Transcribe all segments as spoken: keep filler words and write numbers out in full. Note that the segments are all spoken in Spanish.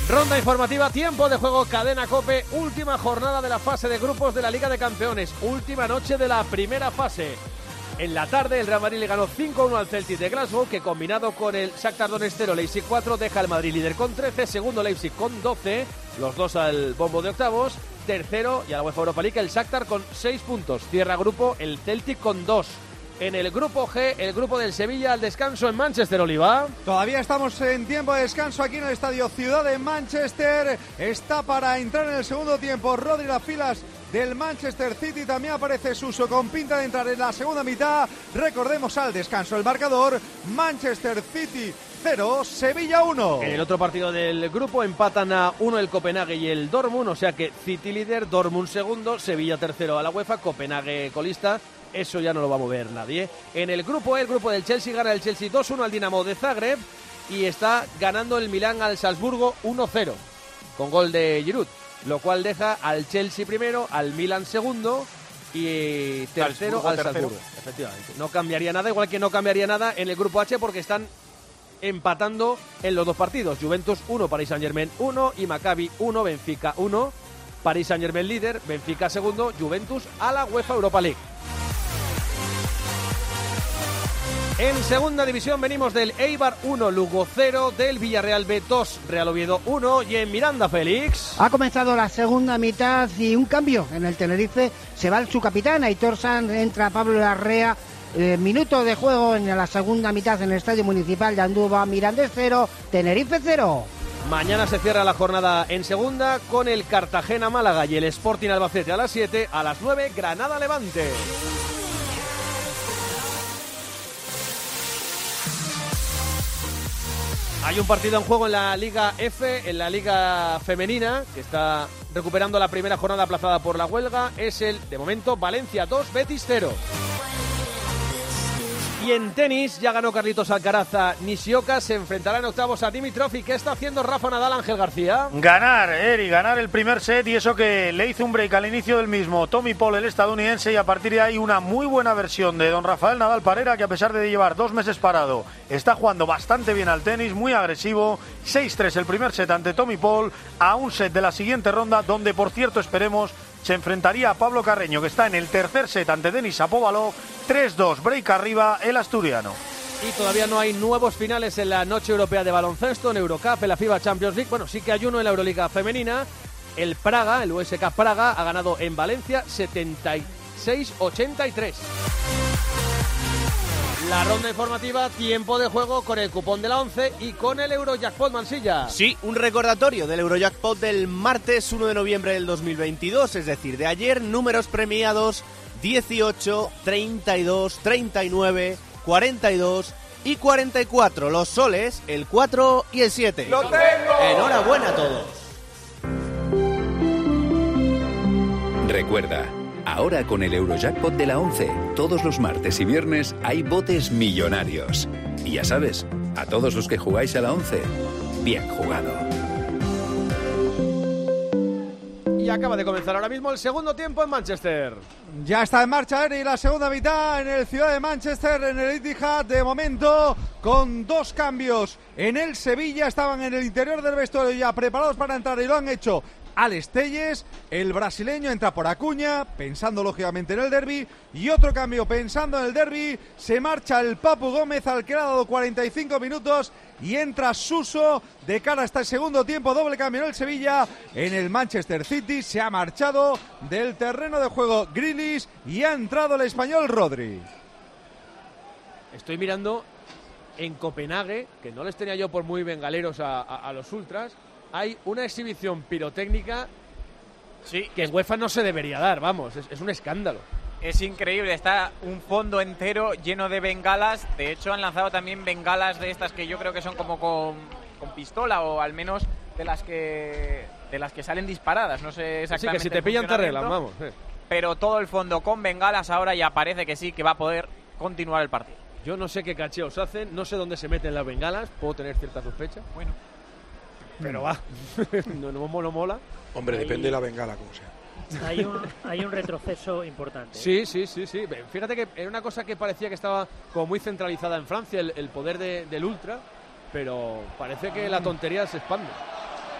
Ronda informativa, tiempo de juego, Cadena COPE, última jornada de la fase de grupos de la Liga de Campeones, última noche de la primera fase. En la tarde el Real Madrid le ganó cinco a uno al Celtic de Glasgow, que combinado con el Shakhtar Donetsk cero, Leipzig cuatro, deja al Madrid líder con trece, segundo Leipzig con doce, los dos al bombo de octavos, tercero y a la UEFA Europa League el Shakhtar con seis puntos, cierra grupo el Celtic con dos. En el grupo G, el grupo del Sevilla al descanso en Manchester, Oliva. Todavía estamos en tiempo de descanso aquí en el estadio Ciudad de Manchester. Está para entrar en el segundo tiempo Rodri, las filas del Manchester City. También aparece Suso con pinta de entrar en la segunda mitad. Recordemos al descanso el marcador: Manchester City cero, Sevilla uno. En el otro partido del grupo empatan a uno el Copenhague y el Dortmund, o sea que City líder, Dortmund segundo, Sevilla tercero a la UEFA, Copenhague colista. Eso ya no lo va a mover nadie. En el grupo E, el grupo del Chelsea, gana el Chelsea dos uno al Dinamo de Zagreb y está ganando el Milán al Salzburgo uno cero con gol de Giroud, lo cual deja al Chelsea primero, al Milán segundo y tercero Salzburgo, al Salzburgo. Tercero. Efectivamente. No cambiaría nada, igual que no cambiaría nada en el grupo H porque están empatando en los dos partidos. Juventus uno, Paris Saint-Germain uno y Maccabi uno, Benfica uno. Paris Saint-Germain líder, Benfica segundo, Juventus a la UEFA Europa League. En segunda división venimos del Eibar uno, Lugo cero, del Villarreal B dos, Real Oviedo uno y en Miranda, Félix. Ha comenzado la segunda mitad y un cambio en el Tenerife. Se va su capitán, Aitor Sanz, entra Pablo Larrea. Eh, minuto de juego en la segunda mitad en el Estadio Municipal de Andúba. Mirandés cero, Tenerife cero. Mañana se cierra la jornada en segunda con el Cartagena-Málaga y el Sporting Albacete a las siete, a las nueve Granada-Levante. Hay un partido en juego en la Liga F, en la Liga Femenina, que está recuperando la primera jornada aplazada por la huelga. Es el, de momento, Valencia dos, Betis cero. Y en tenis, ya ganó Carlitos Alcaraz a Nishioka, se enfrentará en octavos a Dimitrov. ¿Y qué está haciendo Rafa Nadal, Ángel García? Ganar, Eri, ganar el primer set, y eso que le hizo un break al inicio del mismo Tommy Paul, el estadounidense, y a partir de ahí una muy buena versión de don Rafael Nadal Parera, que a pesar de llevar dos meses parado, está jugando bastante bien al tenis, muy agresivo. seis tres el primer set ante Tommy Paul, a un set de la siguiente ronda, donde por cierto esperemos se enfrentaría a Pablo Carreño, que está en el tercer set ante Denis Shapovalov. Tres dos, break arriba el asturiano. Y todavía no hay nuevos finales en la noche europea de baloncesto, en Eurocup, en la FIBA Champions League. Bueno, sí que hay uno en la Euroliga femenina. El Praga, el U S K Praga, ha ganado en Valencia setenta y seis ochenta y tres. La ronda informativa, tiempo de juego con el cupón de la once y con el Eurojackpot, Mansilla. Sí, un recordatorio del Eurojackpot del martes uno de noviembre del dos mil veintidós, es decir, de ayer. Números premiados: dieciocho, treinta y dos, treinta y nueve, cuarenta y dos y cuarenta y cuatro. Los soles, el cuatro y el siete. ¡Lo tengo! Enhorabuena a todos. Recuerda, ahora con el Eurojackpot de la once, todos los martes y viernes hay botes millonarios. Y ya sabes, a todos los que jugáis a la once, bien jugado. Y acaba de comenzar ahora mismo el segundo tiempo en Manchester. Ya está en marcha, Eri, la segunda mitad en el Ciudad de Manchester, en el Etihad, de momento con dos cambios. En el Sevilla estaban en el interior del vestuario ya preparados para entrar y lo han hecho. Alex Telles, el brasileño, entra por Acuña, pensando lógicamente en el derbi, y otro cambio pensando en el derbi, se marcha el Papu Gómez, al que le ha dado cuarenta y cinco minutos, y entra Suso de cara hasta el segundo tiempo. Doble cambio en el Sevilla. En el Manchester City se ha marchado del terreno de juego Grealish y ha entrado el español Rodri. Estoy mirando en Copenhague, que no les tenía yo por muy bengaleros a, a, a los ultras. Hay una exhibición pirotécnica sí, que en UEFA no se debería dar, vamos, es, es un escándalo. Es increíble, está un fondo entero lleno de bengalas. De hecho, han lanzado también bengalas de estas que yo creo que son como con, con pistola, o al menos de las que de las que salen disparadas. No sé exactamente. Sí, que si te pillan te arreglan, vamos. Sí. Pero todo el fondo con bengalas ahora, ya parece que sí, que va a poder continuar el partido. Yo no sé qué cacheos hacen, no sé dónde se meten las bengalas, puedo tener cierta sospecha. Bueno. Pero va, no, no, no mola. Hombre, depende de la bengala, como sea. Hay un, hay un retroceso importante. Sí, sí, sí, sí. Fíjate que era una cosa que parecía que estaba como muy centralizada en Francia, el, el poder de, del ultra, pero parece que la tontería se expande.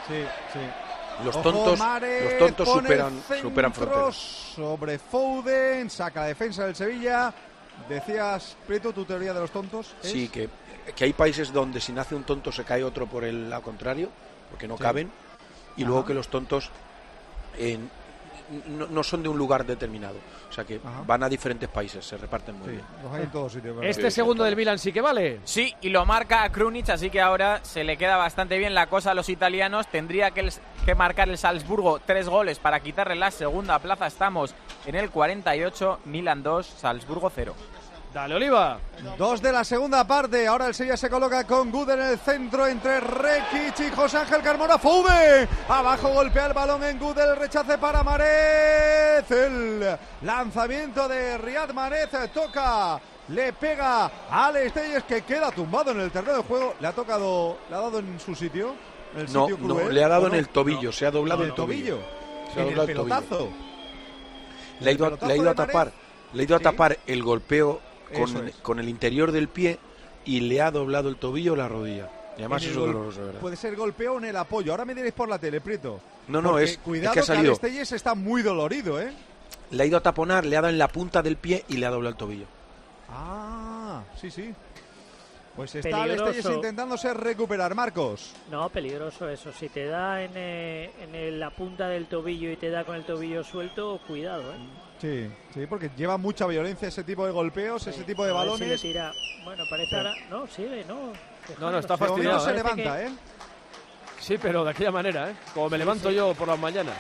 Sí, sí. Los Ojo, tontos, Mare, los tontos pone superan, el superan centro fronteras. sobre Foden, saca la defensa del Sevilla. Decías, Prieto, tu teoría de los tontos. ¿es? Sí, que, que hay países donde si nace un tonto se cae otro por el lado contrario, porque no Sí. caben, y Ajá. luego que los tontos eh, no, no son de un lugar determinado, o sea que Ajá. van a diferentes países, se reparten muy Sí, bien. los hay en todos sitios. ¿verdad? Este segundo del Milan sí que vale. Sí, y lo marca Krunic, así que ahora se le queda bastante bien la cosa a los italianos. Tendría que, el- que marcar el Salzburgo tres goles para quitarle la segunda plaza. Estamos en el cuarenta y ocho, Milan dos, Salzburgo cero. Dale, Oliva. Dos de la segunda parte. Ahora el Sevilla se coloca con Gude en el centro entre Rekic y José Ángel Carmona. Foden. Abajo golpea el balón en Gude. El rechace para Marez. El lanzamiento de Riyad Mahrez. Toca. Le pega a Alex Telles, que queda tumbado en el terreno de juego. Le ha tocado. Le ha dado en su sitio. En el No, sitio no, cruel, le ha dado ¿o en no? el tobillo, No. se ha doblado En el tobillo. Se ha En el doblado el tobillo. pelotazo. Le ha ido, a- pelotazo le ha ido a de Mahrez. tapar, le ha ido a Sí. tapar el golpeo Eso con, es. con el interior del pie y le ha doblado el tobillo o la rodilla. Y además En el eso gol- es doloroso, de verdad. Puede ser golpeo o en el apoyo. Ahora me diréis por la tele, Prieto. No, no, Porque es, es cuidado que ha salido. Alex Telles está muy dolorido, ¿eh? Le ha ido a taponar, le ha dado en la punta del pie y le ha doblado el tobillo. Ah, sí, sí. Pues está Peligroso. Alex Telles intentándose recuperar, Marcos. No, peligroso eso. Si te da en, eh, en el- la punta del tobillo y te da con el tobillo suelto, cuidado, ¿eh? Sí, sí, porque lleva mucha violencia ese tipo de golpeos, ese tipo de A ver si balones. le tira. Bueno, parece Sí. ahora. No, sigue, no. No, no, está De momento fastidiado. se ¿eh? levanta, ¿eh? Sí, pero de aquella manera, ¿eh? Como me levanto yo por las mañanas.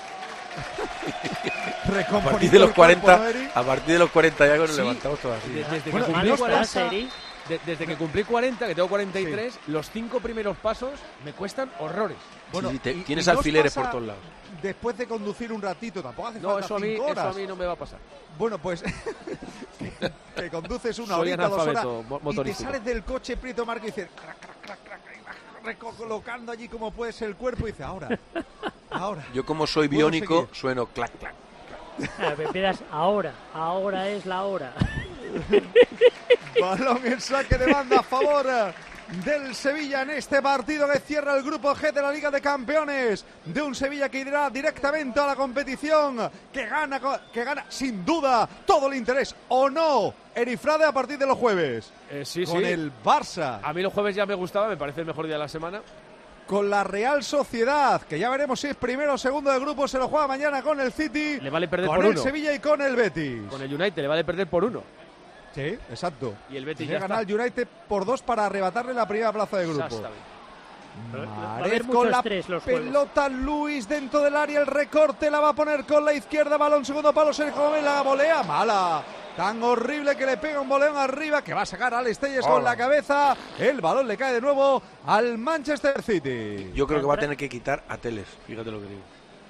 A Recomponiendo partir de los el cuerpo, cuarenta, ¿no, Eri? a partir de los cuarenta ya nos Sí. levantamos todos así. De- Desde, que Bueno, cumplí ¿no cuarenta, pasa? Eri? de- desde que cumplí cuarenta, que tengo cuarenta y tres, los cinco primeros pasos me cuestan horrores. Bueno, Sí, te- y- tienes y no os alfileres pasa por todos lados. Después de conducir un ratito, tampoco hace No, falta eso a, mí, cinco eso horas. a mí no me va a pasar. Bueno, pues que, que conduces una Soy horita, dos horas analfabeto mo- y te motorístico. sales del coche, Prieto Marco, y dices crac, crac, crac, crac, y vas recolocando allí como puede ser el cuerpo y dices ahora, ahora. Yo como soy Puedo biónico, seguir. sueno clac, clac. Ah, empiezas ahora. Ahora es la hora. Balón en saque de banda a favor del Sevilla en este partido que cierra el grupo G de la Liga de Campeones, de un Sevilla que irá directamente a la competición, que gana, que gana sin duda todo el interés, ¿o no? Erifrade a partir de los jueves, Eh, sí, con sí. el Barça, A mí los jueves ya me gustaba, me parece el mejor día de la semana. con la Real Sociedad, que ya veremos si es primero o segundo de grupo, se lo juega mañana con el City, Le vale perder con por el uno. Sevilla y con el Betis. Con el United le vale perder por uno. Sí, exacto. Y el Betis Tiene ya que ganar está. el United por dos para arrebatarle la primera plaza de grupo. Exactamente. Va a Mahrez haber con mucho la estrés los juegos. pelota, Luis dentro del área, el recorte la va a poner con la izquierda, balón segundo palo, Sergio Gómez, la volea mala, tan horrible que le pega un boleón arriba que va a sacar a Alex Telles con la cabeza, el balón le cae de nuevo al Manchester City. Yo creo que va a tener que quitar a Teles, fíjate lo que digo.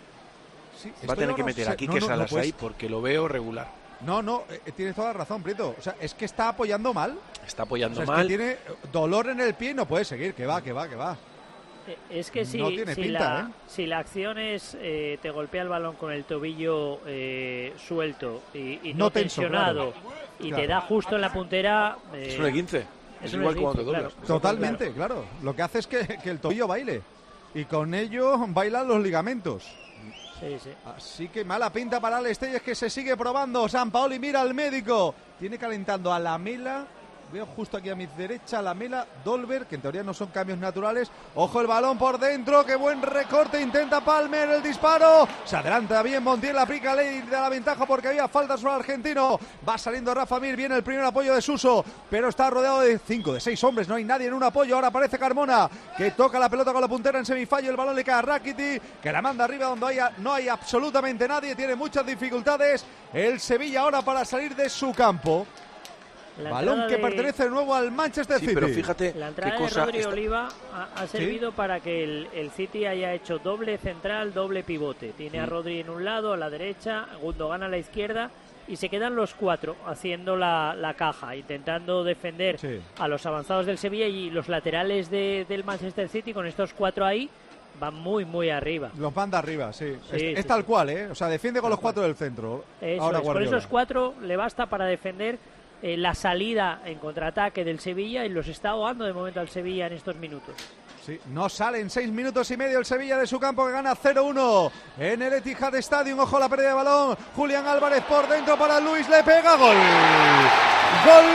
Sí, Va a esto tener yo que no meter sé. aquí No, que no, no Salas puedes- ahí porque lo veo regular. No, no, eh, tienes toda la razón, Prieto, o sea, es que está apoyando mal, Está o apoyando sea, es mal. que tiene dolor en el pie y no puede seguir, que va, que va, que va. Eh, Es que si, No tiene si, pinta, la, ¿eh? si la acción es eh, te golpea el balón con el tobillo eh, suelto y, y no, No tenso, tensionado claro. y Claro. te da justo en la puntera, eh, Es un esguince. Es, un igual esguince, cuando te doblas. claro. Totalmente, claro. Lo que hace es que, que el tobillo baile. Y con ello bailan los ligamentos. sí, sí. Así que mala pinta para Alex Telles, que se sigue probando. San Paoli mira al médico. Tiene calentando a Lamela. Veo justo aquí a mi derecha Lamela, Dolber, que en teoría no son cambios naturales. Ojo el balón por dentro, qué buen recorte, intenta Palmer el disparo. Se adelanta bien Montiel, aplica ley de la ventaja porque había falta sobre el argentino. Va saliendo Rafa Mir, viene el primer apoyo de Suso, pero está rodeado de cinco, de seis hombres, no hay nadie en un apoyo. Ahora aparece Carmona, que toca la pelota con la puntera en semifallo, el balón le cae a Rakitic, que la manda arriba donde haya, no hay absolutamente nadie, tiene muchas dificultades el Sevilla ahora para salir de su campo. La Balón entrada que de- pertenece de nuevo al Manchester Sí, City. pero fíjate La qué entrada de cosa. Rodri está- Oliva ha, ha servido para que el, el City haya hecho doble central, doble pivote. Tiene a Mm. Rodri en un lado, a la derecha, Gundogan a la izquierda y se quedan los cuatro haciendo la, la caja, intentando defender Sí. a los avanzados del Sevilla y los laterales de- del Manchester City con estos cuatro ahí van muy, muy arriba. Los manda arriba, sí. Sí, es sí, es tal sí. cual, ¿eh? O sea, defiende con Tal los cuatro del centro. Eso Ahora es, con Guardiola. esos cuatro le basta para defender eh, la salida en contraataque del Sevilla y los está ahogando de momento al Sevilla en estos minutos. Sí, no sale en seis minutos y medio el Sevilla de su campo, que gana cero uno en el Etihad Stadium. Ojo la pérdida de balón. Julián Álvarez por dentro para Luis, le pega, gol. Gol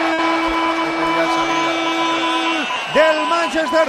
del Manchester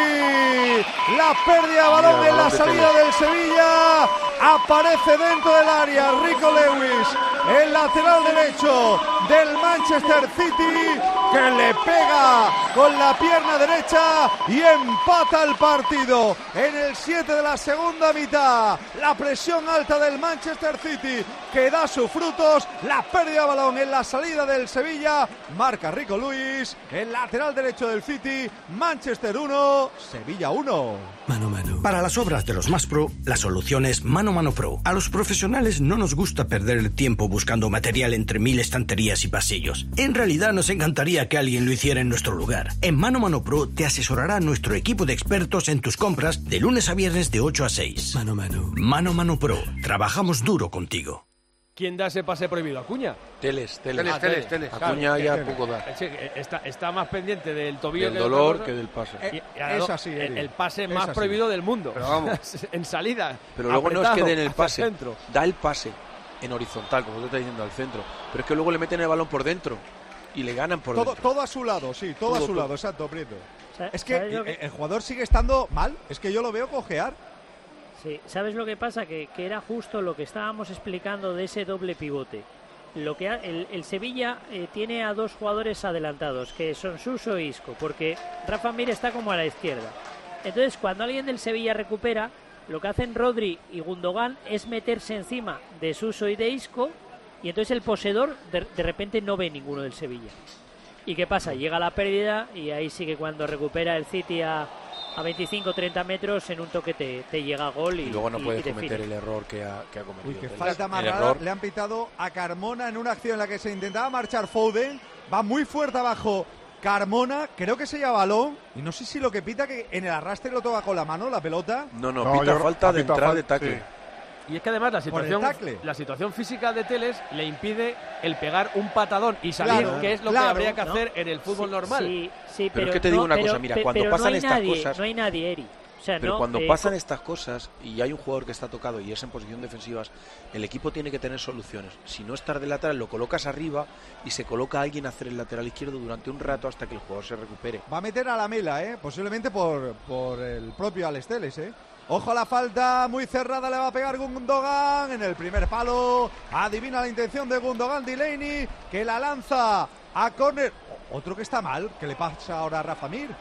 City. La pérdida de balón en la salida del Sevilla. Aparece dentro del área Rico Lewis, el lateral derecho del Manchester City, que le pega con la pierna derecha y empata el partido en el siete de la segunda mitad. La presión alta del Manchester City que da sus frutos. La pérdida de balón en la salida del Sevilla. Marca Rico Lewis, el lateral derecho del City. Manchester uno, Sevilla uno. Mano Mano. Para las obras de los más pro, la solución es Mano Mano Pro. A los profesionales no nos gusta perder el tiempo buscando material entre mil estanterías y pasillos. En realidad nos encantaría que alguien lo hiciera en nuestro lugar. En Mano Mano Pro te asesorará nuestro equipo de expertos en tus compras de lunes a viernes de ocho a seis. Mano Mano. Mano Mano Pro. Trabajamos duro contigo. ¿Quién da ese pase prohibido? ¿Acuña? Teles, Teles. Ah, Teles, Teles. Acuña Claro, ya que- poco da. Sí, que está, está más pendiente del tobillo Del que de otra dolor cosa. que del pase. Y- Eh, y ahora es no, así, el, Eri. el pase Es más así. prohibido del mundo. Pero vamos. En salida. Pero luego no es apretado, que den el hacia pase, centro. da el pase en horizontal, como tú estás diciendo, al centro. Pero es que luego le meten el balón por dentro y le ganan por Todo, dentro. todo a su lado, sí, todo, Todo, a su todo. lado, exacto, Prieto. Sa- Es que, ¿sabes lo eh, el jugador sigue estando mal, es que yo lo veo cojear. Sí, ¿sabes lo que pasa? Que, que era justo lo que estábamos explicando de ese doble pivote. Lo que ha- el, el Sevilla eh, tiene a dos jugadores adelantados, que son Suso e Isco, porque Rafa Mir está como a la izquierda. Entonces, cuando alguien del Sevilla recupera, lo que hacen Rodri y Gundogan es meterse encima de Suso y de Isco, y entonces el poseedor de, de repente no ve ninguno del Sevilla. ¿Y qué pasa? Llega la pérdida y ahí sí que cuando recupera el City a, a veinticinco treinta metros, en un toque te, te llega gol y, Y luego no y- puedes y define. cometer el error que ha, que ha cometido. Uy, qué Teles. falta más El rara. error. Le han pitado a Carmona en una acción en la que se intentaba marchar Foden. Va muy fuerte abajo Carmona, creo que se lleva balón. Y no sé si lo que pita que en el arrastre lo toca con la mano, la pelota. No, no, No, pita yo- falta ha de pitado entrar fal- de tackle. sí. Y es que además la Por el situación, tackle. la situación física de Teles le impide el pegar un patadón y salir, Claro, que es lo claro, que habría que ¿no? hacer en el fútbol Sí, normal. Sí, sí, Pero pero, es que te no- digo una pero- cosa, mira, pe- cuando pero no pasan hay estas nadie, cosas- no hay nadie, Eri. O sea, Pero no, cuando eh, pasan co- estas cosas y hay un jugador que está tocado y es en posición defensiva, el equipo tiene que tener soluciones. Si no estás de lateral, lo colocas arriba y se coloca a alguien a hacer el lateral izquierdo durante un rato hasta que el jugador se recupere. Va a meter a la Mela, ¿eh? Posiblemente por, por el propio Alex Teles, ¿eh? Ojo a la falta, muy cerrada, le va a pegar Gundogan en el primer palo. Adivina la intención de Gundogan, Delaney, que la lanza a córner. Otro que está mal, que le pasa ahora a Rafa Mir.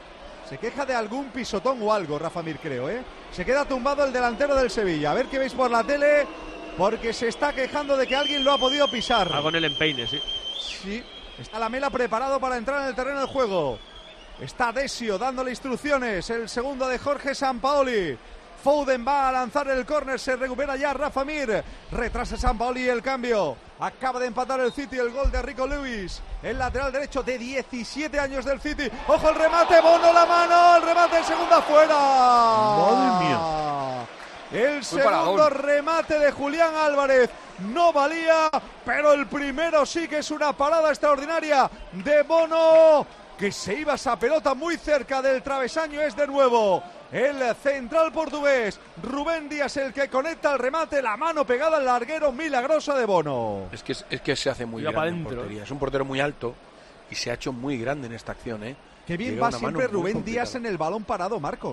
Se queja de algún pisotón o algo, Rafa Mir, creo, ¿eh? Se queda tumbado el delantero del Sevilla. A ver qué veis por la tele, porque se está quejando de que alguien lo ha podido pisar. Algo en el empeine, sí. Sí, está la Mela preparado para entrar en el terreno de juego. Está Desio dándole instrucciones. El segundo de Jorge Sampaoli. Foden va a lanzar el córner. Se recupera ya Rafa Mir. Retrasa Sampaoli el cambio. Acaba de empatar el City. El gol de Rico Lewis. El lateral derecho de diecisiete años del City. Ojo el remate. Bono la mano. El remate. El segundo afuera. Madre mía. El Fue paradón. segundo remate de Julián Álvarez no valía, pero el primero sí que es una parada extraordinaria de Bono, que se iba esa pelota muy cerca del travesaño. Es de nuevo el central portugués Rubén Díaz el que conecta el remate, la mano pegada al larguero milagrosa de Bono. Es que, es que se hace muy Iba grande pa' en dentro. portería. Es un portero muy alto y se ha hecho muy grande en esta acción, ¿eh? Qué bien Llega va una siempre mano muy Rubén complicada. Díaz en el balón parado, Marcos.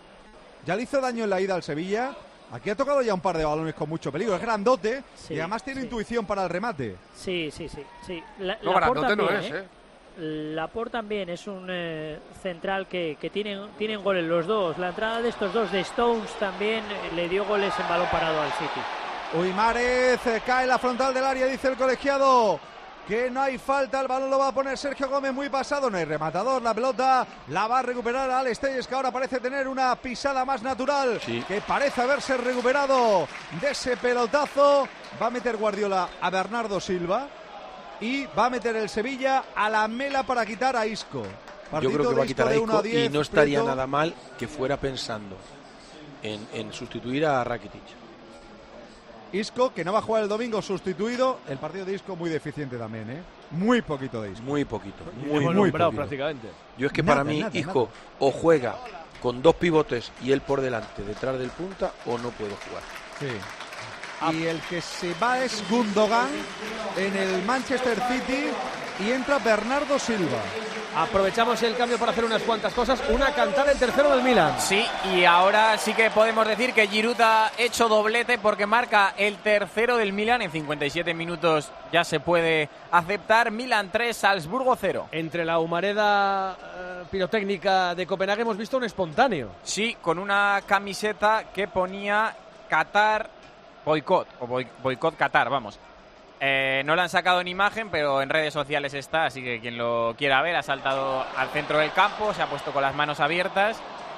Ya le hizo daño en la ida al Sevilla. Aquí ha tocado ya un par de balones con mucho peligro. Es grandote Sí, y además tiene sí. intuición para el remate. Sí, sí, sí. sí. La, No, Laporte grandote no también, es, ¿eh? ¿eh? Laporte también es un eh, central que, que tienen, tienen goles los dos. La entrada de estos dos de Stones también eh, le dio goles en balón parado al City. Uymárez eh, cae en la frontal del área, dice el colegiado que no hay falta, el balón lo va a poner Sergio Gómez muy pasado, no hay rematador, la pelota la va a recuperar Alex Telles, que ahora parece tener una pisada más natural, Sí. que parece haberse recuperado de ese pelotazo. Va a meter Guardiola a Bernardo Silva y va a meter el Sevilla a la Mela para quitar a Isco. Yo Partido creo que de va a quitar a de uno Isco diez, y no estaría Prieto. nada mal que fuera pensando en, en sustituir a Rakitic. Isco, que no va a jugar el domingo, sustituido. El partido de Isco muy deficiente también, ¿eh? Muy poquito de Isco. Muy poquito, Muy, muy, hemos muy nombrado poquito. prácticamente. Yo es que Nada, para mí nada, Isco o juega con dos pivotes y él por delante, detrás del punta, o no puedo jugar. Sí. Y el que se va es Gundogan en el Manchester City y entra Bernardo Silva. Aprovechamos el cambio para hacer unas cuantas cosas. Una cantada el tercero del Milan. Sí, y ahora sí que podemos decir que Giroud ha hecho doblete porque marca el tercero del Milan. En cincuenta y siete minutos ya se puede aceptar. Milan tres, Salzburgo cero. Entre la humareda eh, pirotécnica de Copenhague hemos visto un espontáneo. Sí, con una camiseta que ponía Qatar boicot, o boicot Qatar, vamos. Eh, no la han sacado en imagen, pero en redes sociales está, así que quien lo quiera ver ha saltado al centro del campo, se ha puesto con las manos abiertas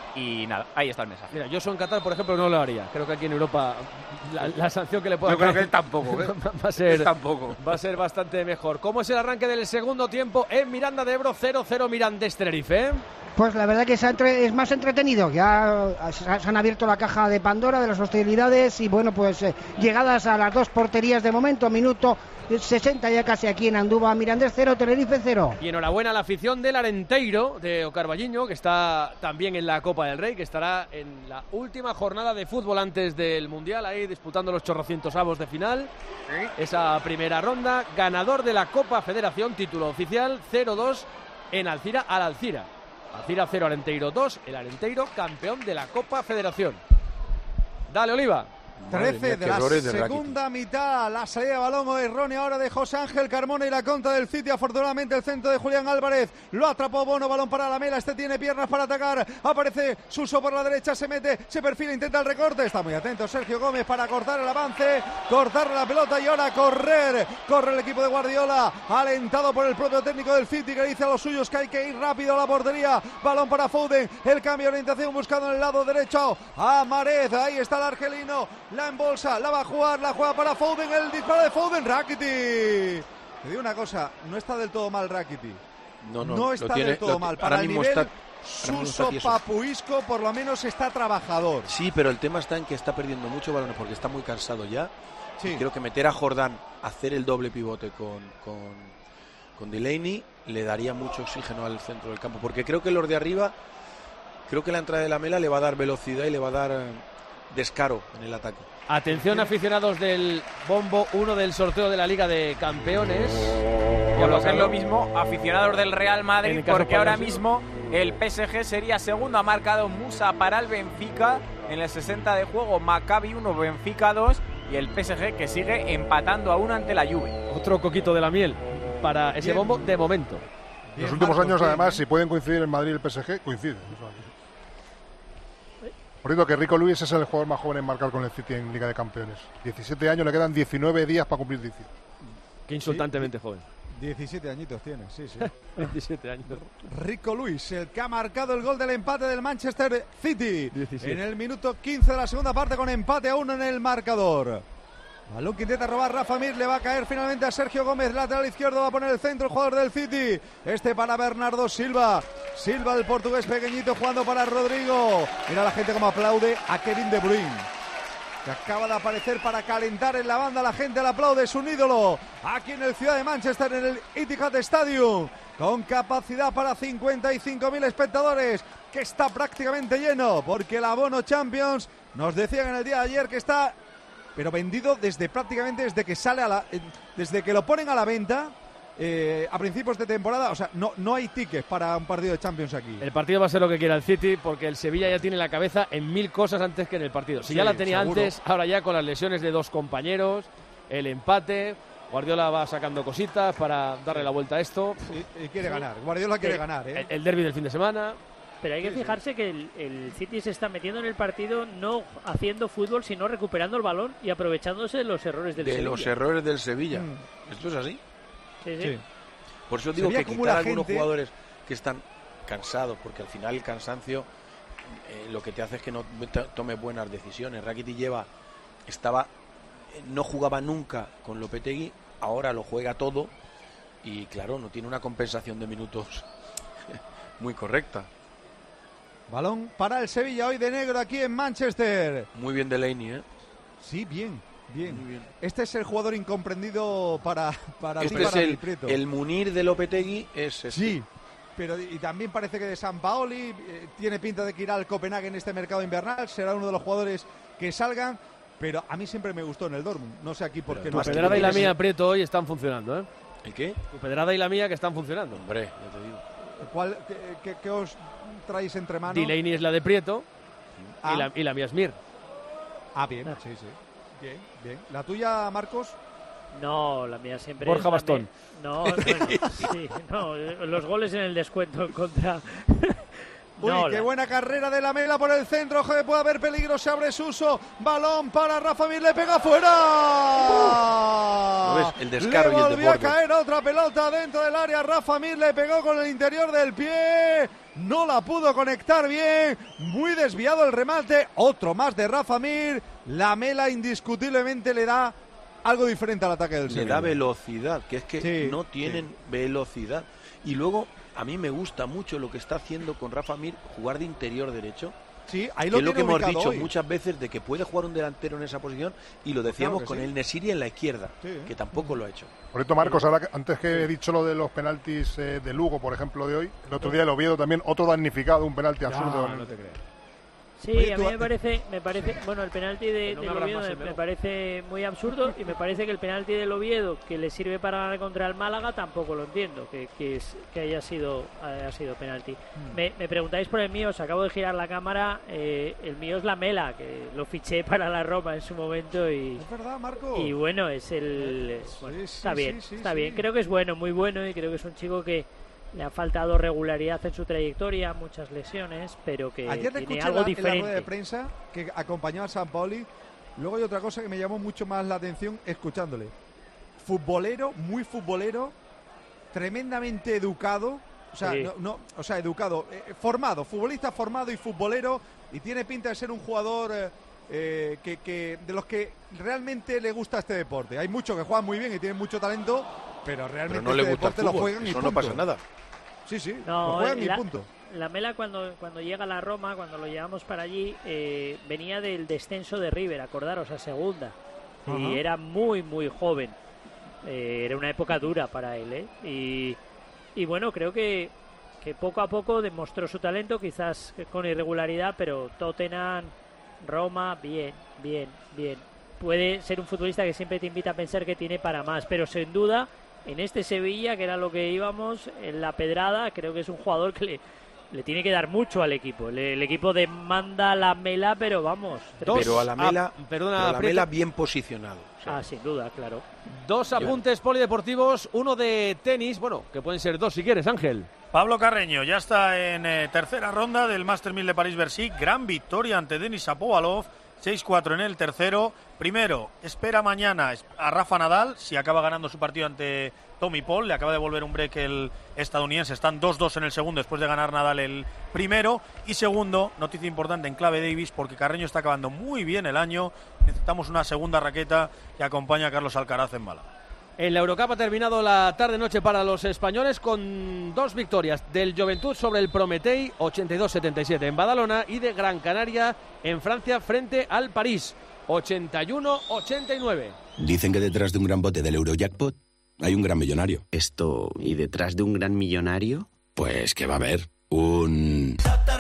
y nada, ahí está el mensaje. Mira, yo soy en Qatar, por ejemplo, no lo haría. Creo que aquí en Europa la, la sanción que le pueda Yo creo que él tampoco, ¿eh? va a ser él tampoco. va a ser bastante mejor. ¿Cómo es el arranque del segundo tiempo en Miranda de Ebro? cero cero Mirandés Tenerife. Pues la verdad que se entre, es más entretenido. Ya se han abierto la caja de Pandora de las hostilidades y bueno, pues eh, llegadas a las dos porterías de momento, minuto sesenta ya casi aquí en Andúba. Mirandés cero, Tenerife cero. Y enhorabuena a la afición del Arenteiro de Ocarballiño, que está también en la Copa del Rey, que estará en la última jornada de fútbol antes del Mundial, ahí disputando los chorrocientos avos de final. ¿Sí? Esa primera ronda, ganador de la Copa Federación, título oficial, cero dos en Alcira al Alcira. Alcira cero, Arenteiro dos, el Arenteiro campeón de la Copa Federación. Dale, Oliva. trece de la segunda mitad, la salida de balón errónea ahora de José Ángel Carmona y la contra del City. Afortunadamente el centro de Julián Álvarez lo atrapó Bono, balón para Lamela, este tiene piernas para atacar, aparece Suso por la derecha, se mete, se perfila, intenta el recorte, está muy atento Sergio Gómez para cortar el avance, cortar la pelota y ahora correr, corre el equipo de Guardiola, alentado por el propio técnico del City que dice a los suyos que hay que ir rápido a la portería, balón para Foden, el cambio de orientación buscando en el lado derecho a Marez, ahí está el argelino, la embolsa, la va a jugar, la juega para Foden, el disparo de Foden, Rakitic. Te digo una cosa, no está del todo mal Rakitic. No, no, no está tiene, del todo lo, mal. Para el nivel está, Suso Papuisco por lo menos está trabajador. Sí, pero el tema está en que está perdiendo mucho balones porque está muy cansado ya. Sí. Y creo que meter a Jordán, hacer el doble pivote con, con, con Delaney, le daría mucho oxígeno al centro del campo. Porque creo que los de arriba, creo que la entrada de Lamela le va a dar velocidad y le va a dar eh, descaro en el ataque. Atención aficionados del Bombo uno del sorteo de la Liga de Campeones. Por lo que es lo mismo, aficionados del Real Madrid, porque ahora mismo el P S G sería segundo. Ha marcado Musa para el Benfica en el sesenta de juego, Maccabi uno, Benfica dos y el P S G que sigue empatando a uno ante la Juve. Otro coquito de la miel para ese Bien. Bombo de momento. En los últimos años, además, si pueden coincidir el Madrid y el P S G, coinciden. Por cierto, que Rico Lewis es el jugador más joven en marcar con el City en Liga de Campeones. diecisiete años, le quedan diecinueve días para cumplir dieciocho. Qué insultantemente sí, joven. diecisiete añitos tiene, sí, sí. diecisiete años. Rico Lewis, el que ha marcado el gol del empate del Manchester City. diecisiete. En el minuto quince de la segunda parte con empate a uno en el marcador. Balón que intenta robar Rafa Mir, le va a caer finalmente a Sergio Gómez, lateral izquierdo, va a poner el centro el jugador del City, este para Bernardo Silva, Silva el portugués pequeñito jugando para Rodrigo, mira la gente como aplaude a Kevin De Bruyne, que acaba de aparecer para calentar en la banda, la gente le aplaude, es un ídolo, aquí en el Ciudad de Manchester, en el Etihad Stadium, con capacidad para cincuenta y cinco mil espectadores, que está prácticamente lleno, porque el abono Champions, nos decían en el día de ayer que está... pero vendido desde prácticamente desde que sale a la, eh, desde que lo ponen a la venta eh, a principios de temporada, o sea, no, no hay tickets para un partido de Champions aquí. El partido va a ser lo que quiera el City, porque el Sevilla ya tiene la cabeza en mil cosas antes que en el partido. Si sí, ya la tenía seguro. Antes, ahora ya con las lesiones de dos compañeros, el empate, Guardiola va sacando cositas para darle sí. la vuelta a esto. Y, y quiere sí. ganar, Guardiola quiere sí. ganar. ¿eh? El, el derbi del fin de semana. Pero hay que fijarse que el, el City se está metiendo en el partido no haciendo fútbol, sino recuperando el balón y aprovechándose de los errores del de Sevilla. De los errores del Sevilla. Mm. ¿Esto es así? Sí, sí. sí. Por eso digo Sevilla que quitar a algunos jugadores que están cansados, porque al final el cansancio eh, lo que te hace es que no tomes buenas decisiones. Rakitic lleva, estaba, no jugaba nunca con Lopetegui, ahora lo juega todo y claro, no tiene una compensación de minutos muy correcta. Balón para el Sevilla hoy de negro aquí en Manchester. Muy bien Delaney, ¿eh? Sí, bien, bien. Muy bien. Este es el jugador incomprendido para, para este el es el, el Munir de Lopetegui. Es este. Sí, pero y también parece que de Sampaoli, eh, tiene pinta de que irá al Copenhague en este mercado invernal, será uno de los jugadores que salgan, pero a mí siempre me gustó en el Dortmund, no sé aquí por qué no. Tu Pedrada y la mía, Prieto, hoy están funcionando, ¿eh? ¿El qué? Tu Pedrada y la mía que están funcionando. Hombre, ya te digo. ¿Cuál, qué, qué, qué os traéis entre manos? Delaney es la de Prieto ah. y, la, y la mía es Mir. Ah, bien, sí, sí. Bien, bien. ¿La tuya, Marcos? No, la mía siempre Borja es Bastón. No, bueno, sí, no, los goles en el descuento en contra. Uy, no, qué la... buena carrera de Lamela por el centro, ojo, puede haber peligro, se abre Suso, balón para Rafa Mir, le pega fuera. ¿No ves? El descaro le y el volvió a desborde. caer otra pelota dentro del área, Rafa Mir le pegó con el interior del pie, no la pudo conectar bien, muy desviado el remate, otro más de Rafa Mir, Lamela indiscutiblemente le da algo diferente al ataque del Sevilla. Le da velocidad, que es que sí, no tienen sí. velocidad. Y luego, a mí me gusta mucho lo que está haciendo con Rafa Mir, jugar de interior derecho. Sí, ahí lo que es lo que hemos dicho hoy. muchas veces, de que puede jugar un delantero en esa posición, y lo decíamos claro con sí. el Nesiri en la izquierda, sí, ¿eh? que tampoco lo ha hecho. Por esto, Marcos, ahora que, antes que he dicho lo de los penaltis eh, de Lugo, por ejemplo, de hoy, el otro día el Oviedo también, otro damnificado, un penalti absurdo. No, no te creas. Sí, Oye, a tú- mí me parece, me parece, bueno, el penalti de, no me del abras Oviedo más me, el me melón. parece muy absurdo y me parece que el penalti del Oviedo que le sirve para ganar contra el Málaga tampoco lo entiendo, que, que, es, que haya sido haya sido penalti. Mm. Me, me preguntáis por el mío, os acabo de girar la cámara, eh, el mío es Lamela, que lo fiché para la Roma en su momento y, Es verdad, Marco. y bueno, es el es- Sí, bueno, sí, está sí, bien, sí, está sí. bien, creo que es bueno, muy bueno y creo que es un chico que le ha faltado regularidad en su trayectoria, muchas lesiones, pero que Ayer le tiene escuché algo la, en la rueda de diferente. prensa que acompañó a San Paoli. Luego hay otra cosa que me llamó mucho más la atención escuchándole. Futbolero, muy futbolero, tremendamente educado. O sea, Sí. no, no, o sea, educado, eh, formado, futbolista formado y futbolero, y tiene pinta de ser un jugador eh, eh, que, que de los que realmente le gusta este deporte. Hay muchos que juegan muy bien y tienen mucho talento, pero realmente Pero no le este gusta el deporte lo fútbol, juegan y eso no punto. pasa nada. Sí, sí, No, lo juegan y la- punto. La Mela cuando, cuando llega a la Roma, cuando lo llevamos para allí, eh, venía del descenso de River, acordaros, a segunda. Ajá. Y era muy, muy joven. Eh, era una época dura para él, ¿eh? Y, y bueno, creo que, que poco a poco demostró su talento, quizás con irregularidad, pero Tottenham, Roma, bien, bien, bien. Puede ser un futbolista que siempre te invita a pensar que tiene para más, pero sin duda, en este Sevilla, que era lo que íbamos, en la pedrada, creo que es un jugador que le, le tiene que dar mucho al equipo. Le- el equipo demanda la Mela, pero vamos. Dos- Pero a la Mela, ah, perdona, pero a la Prieto. Mela bien posicionado. O sea, Ah, sin duda, claro. Dos apuntes polideportivos, uno de tenis, bueno, que pueden ser dos si quieres, Ángel. Pablo Carreño ya está en eh, tercera ronda del Master mil de París-Bercy. Gran victoria ante Denis Shapovalov. seis cuatro en el tercero. Primero, espera mañana a Rafa Nadal, si acaba ganando su partido ante Tommy Paul. Le acaba de volver un break el estadounidense. Están dos dos en el segundo después de ganar Nadal el primero. Y segundo, noticia importante en clave Davis, porque Carreño está acabando muy bien el año. Necesitamos una segunda raqueta que acompañe a Carlos Alcaraz en Málaga. En la Eurocup ha terminado la tarde-noche para los españoles con dos victorias del Juventud sobre el Prometei, ochenta y dos setenta y siete en Badalona, y de Gran Canaria en Francia frente al París, ochenta y uno ochenta y nueve. Dicen que detrás de un gran bote del Eurojackpot hay un gran millonario. Esto, ¿y detrás de un gran millonario? Pues que va a haber un...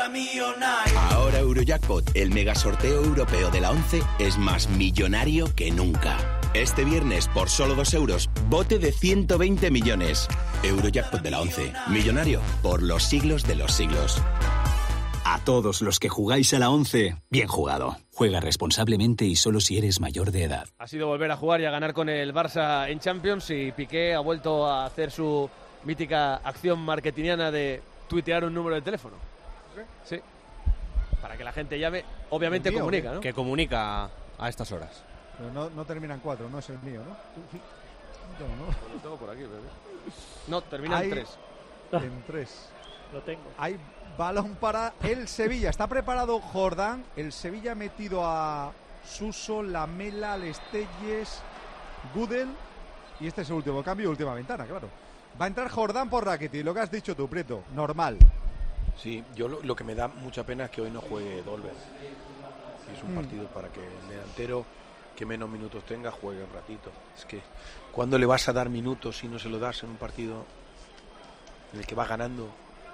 Ahora Eurojackpot, el mega sorteo europeo de la once, es más millonario que nunca. Este viernes, por solo dos euros, bote de ciento veinte millones. Eurojackpot de la once, millonario por los siglos de los siglos. A todos los que jugáis a la once, bien jugado. Juega responsablemente y solo si eres mayor de edad. Ha sido volver a jugar y a ganar con el Barça en Champions, y Piqué ha vuelto a hacer su mítica acción marketingiana de tuitear un número de teléfono. Sí. Para que la gente llame, obviamente ¿El mío, comunica, qué? ¿no? Que comunica a estas horas. Pero no, no terminan cuatro, no es el mío, ¿no? No, no. Lo tengo por aquí, bebé. No, termina Hay- en tres. En tres. Lo tengo. Hay balón para el Sevilla. Está preparado Jordán. El Sevilla ha metido a Suso, Lamela, Lestelles, Gudel. Y este es el último cambio, última ventana, claro. Va a entrar Jordán por Rakitic, lo que has dicho tú, Prieto. Normal. Sí, yo lo, lo que me da mucha pena es que hoy no juegue Dolber. Es un Mm. partido para que el delantero que menos minutos tenga juegue un ratito. Es que, ¿cuándo le vas a dar minutos si no se lo das en un partido en el que va ganando?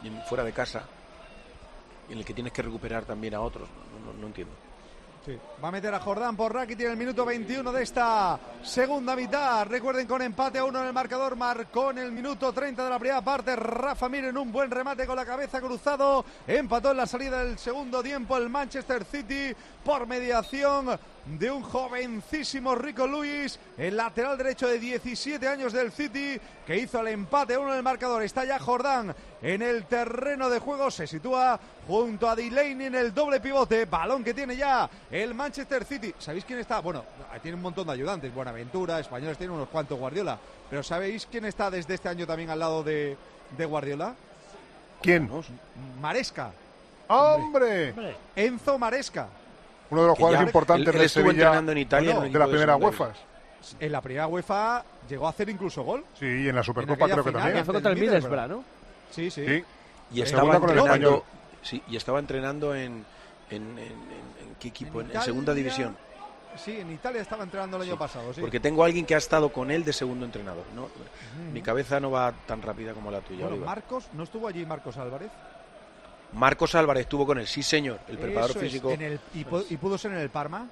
en, fuera de casa, en el que tienes que recuperar también a otros. No, no, no entiendo. Sí. Va a meter a Jordán por Rakitic en el minuto veintiuno de esta segunda mitad. Recuerden, con empate a uno en el marcador, marcó en el minuto treinta de la primera parte Rafa Mir en un buen remate con la cabeza cruzado. Empató en la salida del segundo tiempo el Manchester City por mediación de un jovencísimo Rico Lewis, el lateral derecho de diecisiete años del City, que hizo el empate a uno en el marcador. Está ya Jordán en el terreno de juego, se sitúa junto a Delaney en el doble pivote, balón que tiene ya el Manchester City. ¿Sabéis quién está? Bueno, tiene un montón de ayudantes, Buenaventura, españoles tienen unos cuantos, Guardiola, pero ¿sabéis quién está desde este año también al lado de, de Guardiola? ¿Quién? Maresca. ¡Hombre! Enzo Maresca. Uno de los jugadores ya, importantes él, él de estuvo Sevilla, entrenando en Italia, no, en de la de primera segunda UEFA. En la primera UEFA llegó a hacer incluso gol. Sí, y en la Supercopa en creo que final, también. Fue contra el Middlesbrough, ¿no? Sí, sí. sí. Y estaba con el entrenando, sí, y estaba entrenando en, en, en, en, en ¿qué equipo? En, en en segunda división. Sí, en Italia estaba entrenando el año sí, pasado, sí. Porque tengo a alguien que ha estado con él de segundo entrenador, ¿no? Uh-huh. Mi cabeza no va tan rápida como la tuya, Bueno, Oliver. Marcos, ¿no estuvo allí Marcos Álvarez? Marcos Álvarez estuvo con él, sí señor, el preparador Eso físico. Es, en el, y, pu- y pudo ser en el Parma.